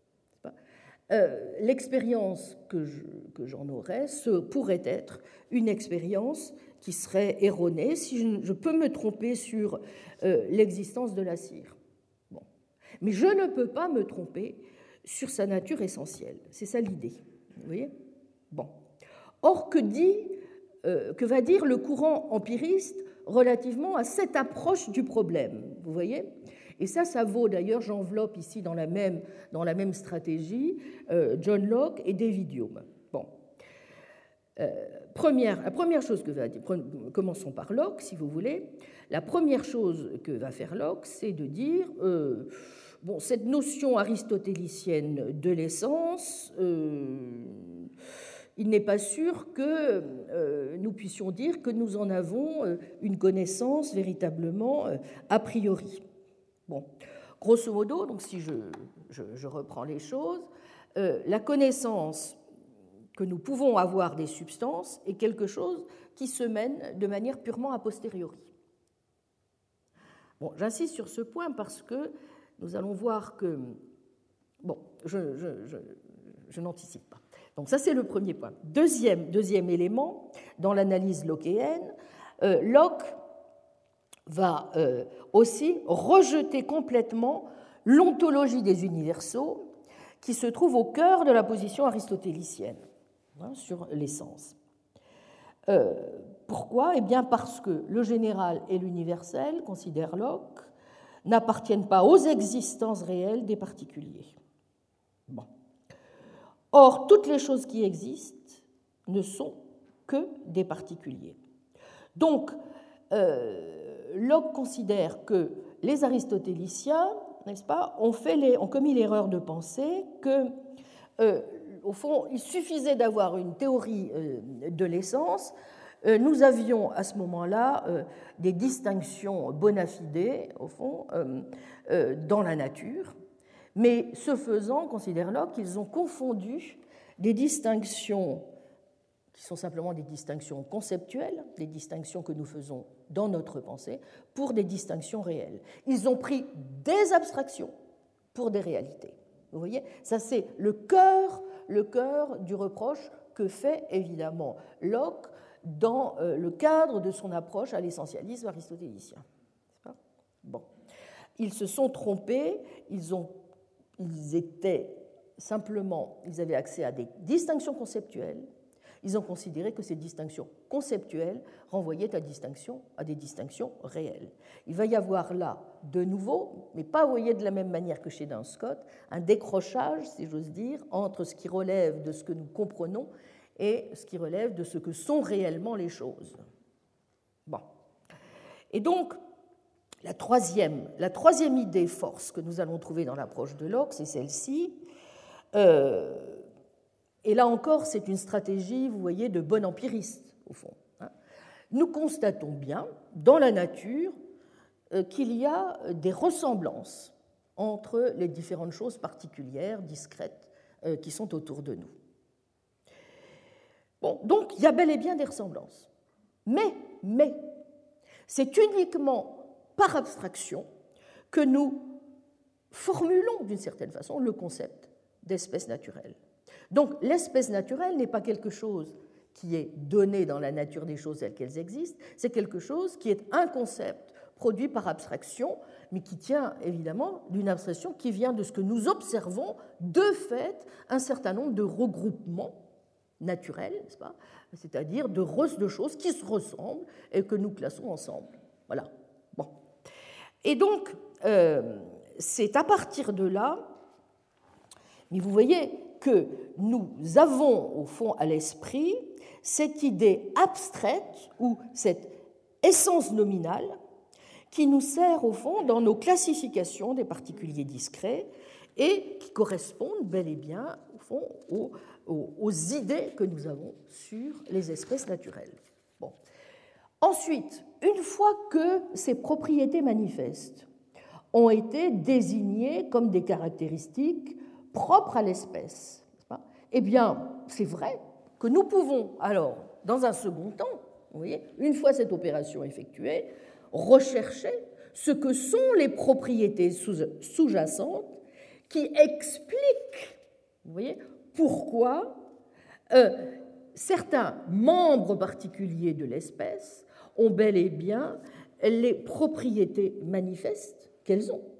Euh, l'expérience que, je, que j'en aurais ce pourrait être une expérience qui serait erronée si je, je peux me tromper sur euh, l'existence de la cire. Bon. Mais je ne peux pas me tromper sur sa nature essentielle. C'est ça l'idée. Vous voyez ? Bon. Or, que dit, euh, que va dire le courant empiriste relativement à cette approche du problème? Vous voyez ? Et ça, ça vaut d'ailleurs, j'enveloppe ici dans la même, dans la même stratégie, euh, John Locke et David Hume. Bon. Euh, première, la première chose que va dire, commençons par Locke, si vous voulez. La première chose que va faire Locke, c'est de dire, euh, bon, cette notion aristotélicienne de l'essence, euh, il n'est pas sûr que euh, nous puissions dire que nous en avons euh, une connaissance véritablement euh, a priori. Bon, grosso modo, donc si je, je, je reprends les choses, euh, la connaissance que nous pouvons avoir des substances est quelque chose qui se mène de manière purement a posteriori. Bon, j'insiste sur ce point parce que nous allons voir que... Bon, je, je, je, je n'anticipe pas. Donc ça, c'est le premier point. Deuxième, deuxième élément, dans l'analyse lockéenne, euh, Locke va euh, aussi rejeter complètement l'ontologie des universaux qui se trouve au cœur de la position aristotélicienne hein, sur l'essence. Euh, pourquoi ? Eh bien parce que le général et l'universel, considère Locke, n'appartiennent pas aux existences réelles des particuliers. Bon. Or, toutes les choses qui existent ne sont que des particuliers. Donc, euh, Locke considère que les aristotéliciens, n'est-ce pas, ont, fait les, ont commis l'erreur de penser que, euh, au fond, il suffisait d'avoir une théorie euh, de l'essence. Euh, nous avions à ce moment-là euh, des distinctions bona fide, au fond, euh, euh, dans la nature. Mais ce faisant, considère Locke qu'ils ont confondu des distinctions qui sont simplement des distinctions conceptuelles, des distinctions que nous faisons dans notre pensée, pour des distinctions réelles. Ils ont pris des abstractions pour des réalités. Vous voyez ? Ça, c'est le cœur, le cœur du reproche que fait évidemment Locke dans le cadre de son approche à l'essentialisme aristotélicien. Bon. Ils se sont trompés, ils, ont, ils étaient simplement, ils avaient accès à des distinctions conceptuelles. Ils ont considéré que ces distinctions conceptuelles renvoyaient à, distinction, à des distinctions réelles. Il va y avoir là, de nouveau, mais pas, vous voyez, de la même manière que chez Duns Scott, un décrochage, si j'ose dire, entre ce qui relève de ce que nous comprenons et ce qui relève de ce que sont réellement les choses. Bon. Et donc, la troisième, la troisième idée force que nous allons trouver dans l'approche de Locke, c'est celle-ci. Euh, Et là encore, c'est une stratégie, vous voyez, de bon empiriste, au fond. Nous constatons bien, dans la nature, qu'il y a des ressemblances entre les différentes choses particulières, discrètes, qui sont autour de nous. Bon, donc, il y a bel et bien des ressemblances. Mais, mais, c'est uniquement par abstraction que nous formulons, d'une certaine façon, le concept d'espèce naturelle. Donc l'espèce naturelle n'est pas quelque chose qui est donné dans la nature des choses telles qu'elles existent, c'est quelque chose qui est un concept produit par abstraction, mais qui tient évidemment d'une abstraction qui vient de ce que nous observons de fait un certain nombre de regroupements naturels, n'est-ce pas ? C'est-à-dire de, de choses qui se ressemblent et que nous classons ensemble. Voilà. Bon. Et donc, euh, c'est à partir de là, mais vous voyez, que nous avons au fond à l'esprit cette idée abstraite ou cette essence nominale qui nous sert au fond dans nos classifications des particuliers discrets et qui correspondent bel et bien au fond aux, aux, aux idées que nous avons sur les espèces naturelles. Bon. Ensuite, une fois que ces propriétés manifestes ont été désignées comme des caractéristiques propre à l'espèce, eh bien, c'est vrai que nous pouvons alors, dans un second temps, vous voyez, une fois cette opération effectuée, rechercher ce que sont les propriétés sous-jacentes qui expliquent, vous voyez, pourquoi euh, certains membres particuliers de l'espèce ont bel et bien les propriétés manifestes qu'elles ont.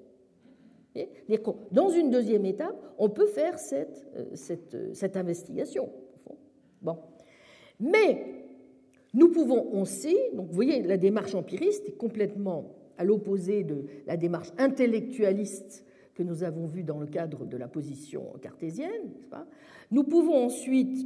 Dans une deuxième étape, on peut faire cette, cette, cette investigation. Bon. Mais nous pouvons aussi, donc vous voyez, la démarche empiriste est complètement à l'opposé de la démarche intellectualiste que nous avons vue dans le cadre de la position cartésienne, n'est-ce pas ? Nous pouvons ensuite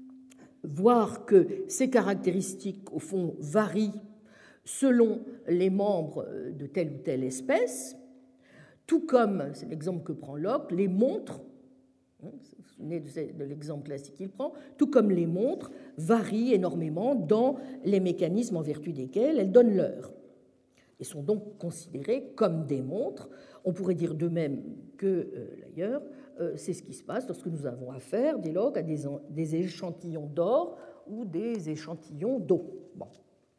voir que ces caractéristiques, au fond, varient selon les membres de telle ou telle espèce. Tout comme, c'est l'exemple que prend Locke, les montres, vous vous souvenez de l'exemple classique qu'il prend, tout comme les montres varient énormément dans les mécanismes en vertu desquels elles donnent l'heure et sont donc considérées comme des montres. On pourrait dire de même que, euh, d'ailleurs, euh, c'est ce qui se passe lorsque nous avons affaire, dès lors, à des, des échantillons d'or ou des échantillons d'eau. Bon.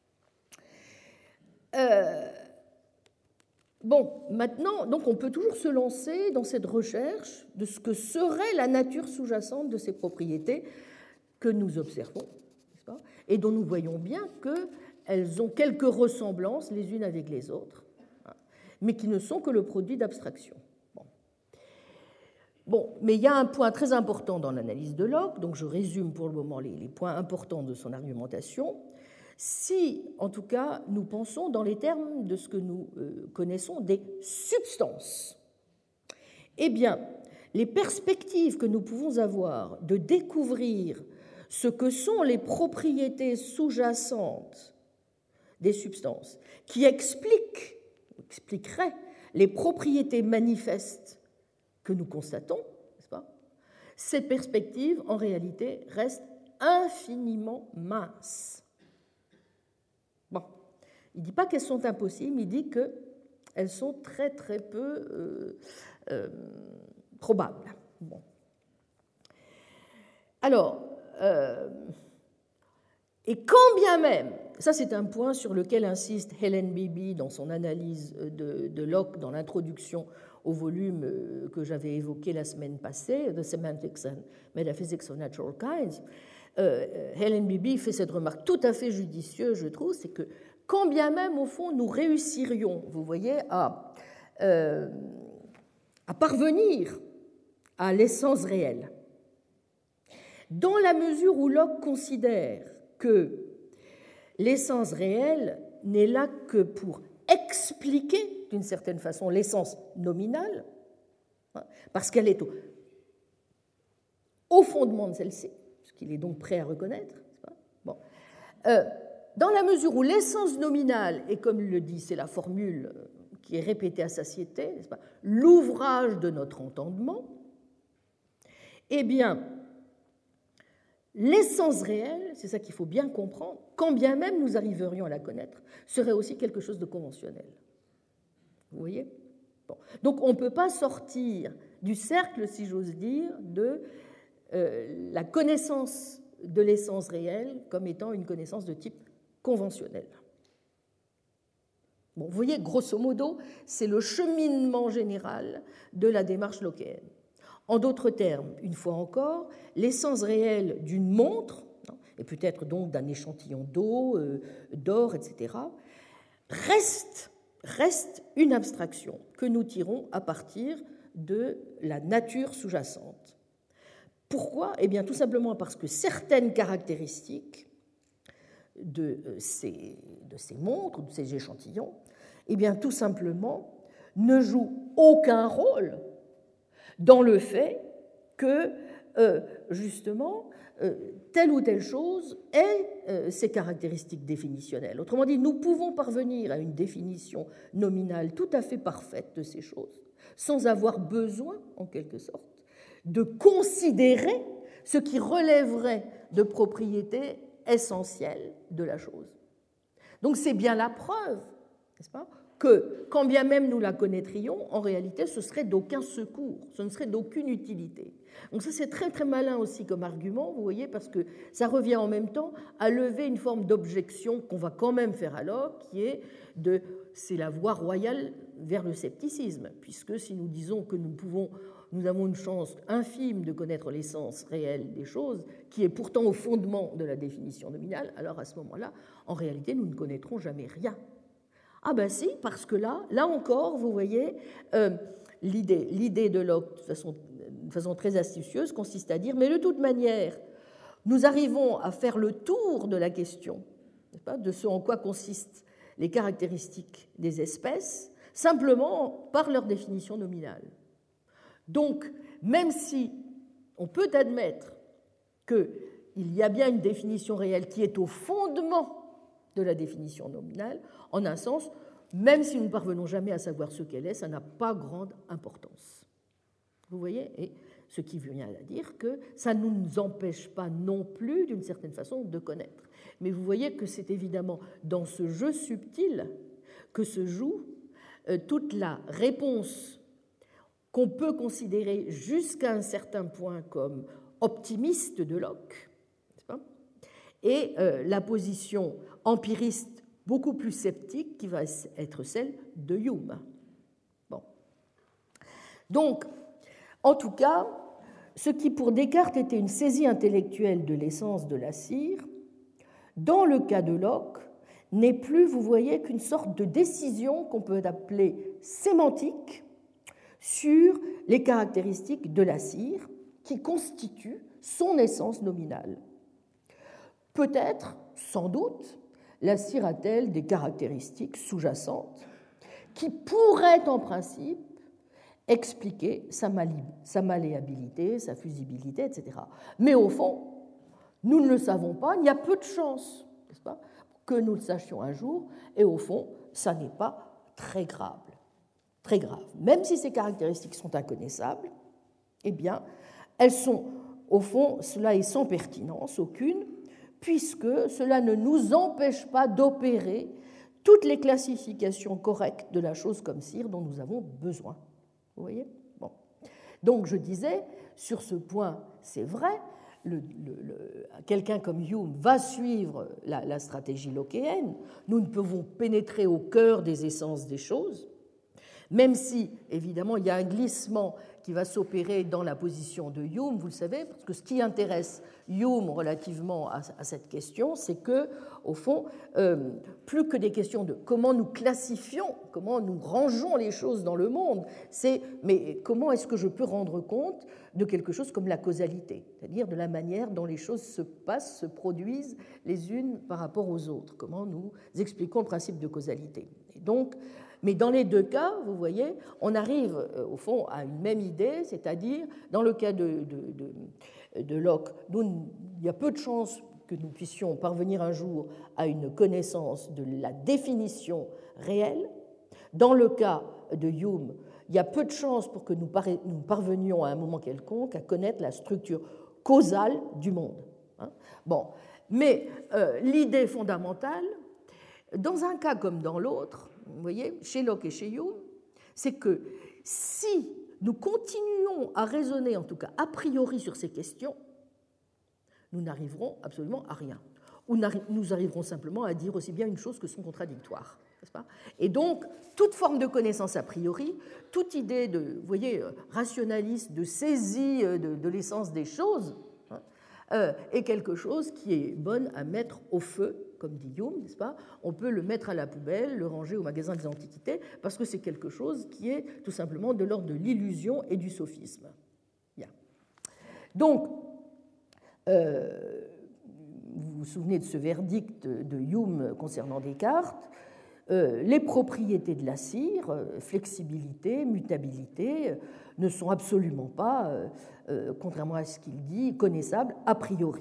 Euh, bon, maintenant, donc on peut toujours se lancer dans cette recherche de ce que serait la nature sous-jacente de ces propriétés que nous observons, n'est-ce pas, et dont nous voyons bien qu'elles ont quelques ressemblances les unes avec les autres, hein, mais qui ne sont que le produit d'abstraction. Bon. Bon, mais il y a un point très important dans l'analyse de Locke, donc je résume pour le moment les, les points importants de son argumentation. Si, en tout cas, nous pensons dans les termes de ce que nous euh, connaissons des substances, eh bien, les perspectives que nous pouvons avoir de découvrir ce que sont les propriétés sous-jacentes des substances, qui expliquent, expliqueraient les propriétés manifestes que nous constatons, n'est-ce pas ? Ces perspectives, en réalité, restent infiniment minces. Bon, il ne dit pas qu'elles sont impossibles, il dit qu'elles sont très très peu euh, euh, probables. Bon. Alors, euh, et quand bien même, ça c'est un point sur lequel insiste Helen Beebe dans son analyse de, de Locke dans l'introduction au volume que j'avais évoqué la semaine passée, The Semantics and Metaphysics of Natural Kinds. Euh, Helen Beebe fait cette remarque tout à fait judicieuse, je trouve, c'est que quand bien même, au fond, nous réussirions, vous voyez, à, euh, à parvenir à l'essence réelle, dans la mesure où Locke considère que l'essence réelle n'est là que pour expliquer, d'une certaine façon, l'essence nominale, hein, parce qu'elle est au, au fondement de celle-ci, qu'il est donc prêt à reconnaître. Bon. Euh, dans la mesure où l'essence nominale, et comme il le dit, c'est la formule qui est répétée à satiété, n'est-ce pas, l'ouvrage de notre entendement, eh bien, l'essence réelle, c'est ça qu'il faut bien comprendre, quand bien même nous arriverions à la connaître, serait aussi quelque chose de conventionnel. Vous voyez ? Bon. Donc on ne peut pas sortir du cercle, si j'ose dire, de Euh, la connaissance de l'essence réelle comme étant une connaissance de type conventionnel. Bon, vous voyez, grosso modo, c'est le cheminement général de la démarche lockéenne. En d'autres termes, une fois encore, l'essence réelle d'une montre, et peut-être donc d'un échantillon d'eau, euh, d'or, et cetera, reste, reste une abstraction que nous tirons à partir de la nature sous-jacente. Pourquoi ? Eh bien, tout simplement parce que certaines caractéristiques de ces, de ces montres ou de ces échantillons, eh bien, tout simplement, ne jouent aucun rôle dans le fait que, euh, justement, euh, telle ou telle chose ait euh, ces caractéristiques définitionnelles. Autrement dit, nous pouvons parvenir à une définition nominale tout à fait parfaite de ces choses, sans avoir besoin, en quelque sorte, de considérer ce qui relèverait de propriétés essentielles de la chose. Donc c'est bien la preuve, n'est-ce pas, que quand bien même nous la connaîtrions, en réalité ce serait d'aucun secours, ce ne serait d'aucune utilité. Donc ça c'est très très malin aussi comme argument, vous voyez, parce que ça revient en même temps à lever une forme d'objection qu'on va quand même faire à Locke, qui est de, c'est la voie royale vers le scepticisme, puisque si nous disons que nous pouvons nous avons une chance infime de connaître l'essence réelle des choses, qui est pourtant au fondement de la définition nominale, alors à ce moment-là, en réalité, nous ne connaîtrons jamais rien. Ah ben si, parce que là, là encore, vous voyez, euh, l'idée, l'idée de Locke, de façon, de façon très astucieuse, consiste à dire, mais de toute manière, nous arrivons à faire le tour de la question, n'est-ce pas, de ce en quoi consistent les caractéristiques des espèces, simplement par leur définition nominale. Donc, même si on peut admettre qu'il y a bien une définition réelle qui est au fondement de la définition nominale, en un sens, même si nous ne parvenons jamais à savoir ce qu'elle est, ça n'a pas grande importance. Vous voyez ? Et ce qui vient à dire que ça ne nous empêche pas non plus, d'une certaine façon, de connaître. Mais vous voyez que c'est évidemment dans ce jeu subtil que se joue euh, toute la réponse qu'on peut considérer jusqu'à un certain point comme optimiste de Locke, n'est-ce pas ? et euh, la position empiriste beaucoup plus sceptique qui va être celle de Hume. Bon. Donc, en tout cas, ce qui pour Descartes était une saisie intellectuelle de l'essence de la cire, dans le cas de Locke, n'est plus, vous voyez, qu'une sorte de décision qu'on peut appeler sémantique sur les caractéristiques de la cire qui constituent son essence nominale. Peut-être, sans doute, la cire a-t-elle des caractéristiques sous-jacentes qui pourraient en principe expliquer sa, sa malléabilité, sa fusibilité, et cetera. Mais au fond, nous ne le savons pas, il y a peu de chances, n'est-ce pas, que nous le sachions un jour, et au fond, ça n'est pas très grave. Très grave. Même si ces caractéristiques sont inconnaissables, eh bien, elles sont, au fond, cela est sans pertinence aucune, puisque cela ne nous empêche pas d'opérer toutes les classifications correctes de la chose comme cire dont nous avons besoin. Vous voyez ? Bon. Donc, je disais, sur ce point, c'est vrai, le, le, le, quelqu'un comme Hume va suivre la, la stratégie lockéenne. Nous ne pouvons pénétrer au cœur des essences des choses, même si, évidemment, il y a un glissement qui va s'opérer dans la position de Hume, vous le savez, parce que ce qui intéresse Hume relativement à, à cette question, c'est que, au fond, euh, plus que des questions de comment nous classifions, comment nous rangeons les choses dans le monde, c'est mais comment est-ce que je peux rendre compte de quelque chose comme la causalité, c'est-à-dire de la manière dont les choses se passent, se produisent les unes par rapport aux autres, comment nous expliquons le principe de causalité. Et donc, mais dans les deux cas, vous voyez, on arrive au fond à une même idée, c'est-à-dire, dans le cas de, de, de, de Locke, nous, il y a peu de chances que nous puissions parvenir un jour à une connaissance de la définition réelle. Dans le cas de Hume, il y a peu de chances pour que nous parvenions à un moment quelconque à connaître la structure causale du monde. Bon, mais euh, l'idée fondamentale, dans un cas comme dans l'autre, vous voyez, chez Locke et chez Hume, c'est que si nous continuons à raisonner, en tout cas a priori, sur ces questions, nous n'arriverons absolument à rien. Ou nous arriverons simplement à dire aussi bien une chose que son contradictoire. N'est-ce pas ? Et donc, toute forme de connaissance a priori, toute idée de, vous voyez, rationaliste, de saisie de, de l'essence des choses, hein, euh, est quelque chose qui est bonne à mettre au feu, comme dit Hume, n'est-ce pas ? On peut le mettre à la poubelle, le ranger au magasin des antiquités, parce que c'est quelque chose qui est tout simplement de l'ordre de l'illusion et du sophisme. Bien. Donc, euh, vous vous souvenez de ce verdict de Hume concernant Descartes, euh, les propriétés de la cire, euh, flexibilité, mutabilité, euh, ne sont absolument pas, euh, euh, contrairement à ce qu'il dit, connaissables a priori.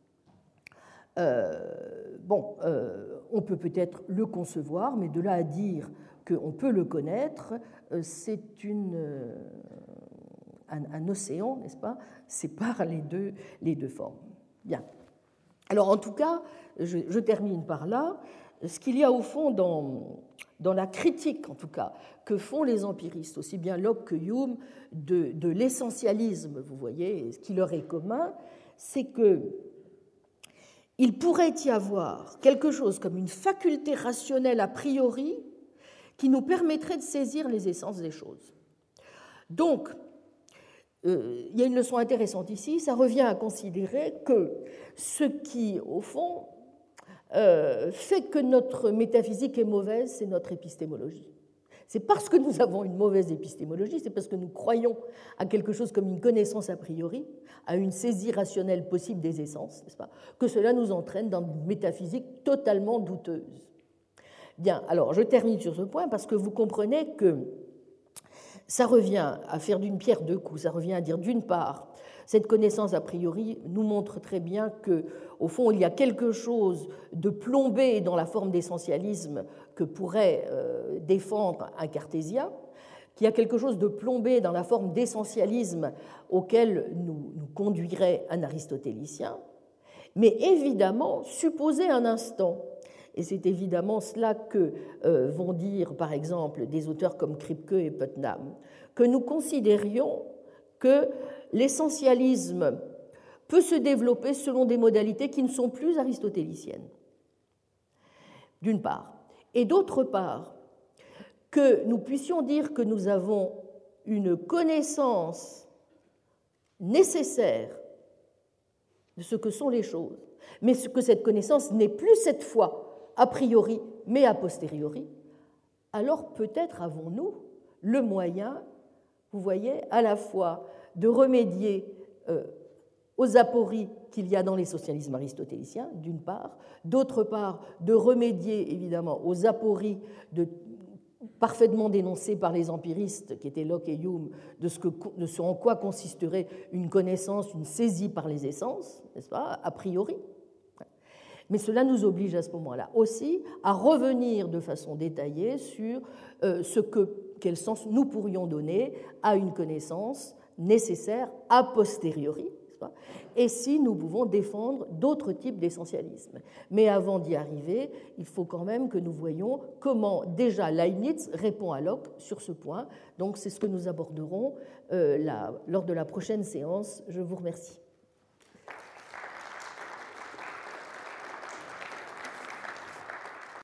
Euh, bon, euh, on peut peut-être le concevoir, mais de là à dire qu'on peut le connaître, euh, c'est une, euh, un, un océan, n'est-ce pas, sépare les deux, les deux formes. Bien. Alors, en tout cas, je, je termine par là. Ce qu'il y a au fond dans, dans la critique, en tout cas, que font les empiristes, aussi bien Locke que Hume, de, de l'essentialisme, vous voyez, ce qui leur est commun, c'est que il pourrait y avoir quelque chose comme une faculté rationnelle a priori qui nous permettrait de saisir les essences des choses. Donc, euh, il y a une leçon intéressante ici, ça revient à considérer que ce qui, au fond, euh, fait que notre métaphysique est mauvaise, c'est notre épistémologie. C'est parce que nous avons une mauvaise épistémologie, c'est parce que nous croyons à quelque chose comme une connaissance a priori, à une saisie rationnelle possible des essences, n'est-ce pas, que cela nous entraîne dans une métaphysique totalement douteuse. Bien, alors je termine sur ce point parce que vous comprenez que ça revient à faire d'une pierre deux coups, ça revient à dire d'une part, cette connaissance a priori nous montre très bien qu'au fond, il y a quelque chose de plombé dans la forme d'essentialisme que pourrait euh, défendre un cartésien, qu'il y a quelque chose de plombé dans la forme d'essentialisme auquel nous, nous conduirait un aristotélicien, mais évidemment, supposer un instant, et c'est évidemment cela que euh, vont dire, par exemple, des auteurs comme Kripke et Putnam, que nous considérions que l'essentialisme peut se développer selon des modalités qui ne sont plus aristotéliciennes, d'une part. Et d'autre part, que nous puissions dire que nous avons une connaissance nécessaire de ce que sont les choses, mais que cette connaissance n'est plus cette fois a priori, mais a posteriori, alors peut-être avons-nous le moyen, vous voyez, à la fois de remédier euh, aux apories qu'il y a dans les socialismes aristotéliciens, d'une part, d'autre part, de remédier évidemment aux apories de, parfaitement dénoncées par les empiristes, qui étaient Locke et Hume, de ce, que, de ce en quoi consisterait une connaissance, une saisie par les essences, n'est-ce pas, a priori. Mais cela nous oblige à ce moment-là aussi à revenir de façon détaillée sur euh, ce que, quel sens nous pourrions donner à une connaissance nécessaire a posteriori, et si nous pouvons défendre d'autres types d'essentialisme. Mais avant d'y arriver, il faut quand même que nous voyions comment déjà Leibniz répond à Locke sur ce point. Donc c'est ce que nous aborderons euh, là, lors de la prochaine séance. Je vous remercie.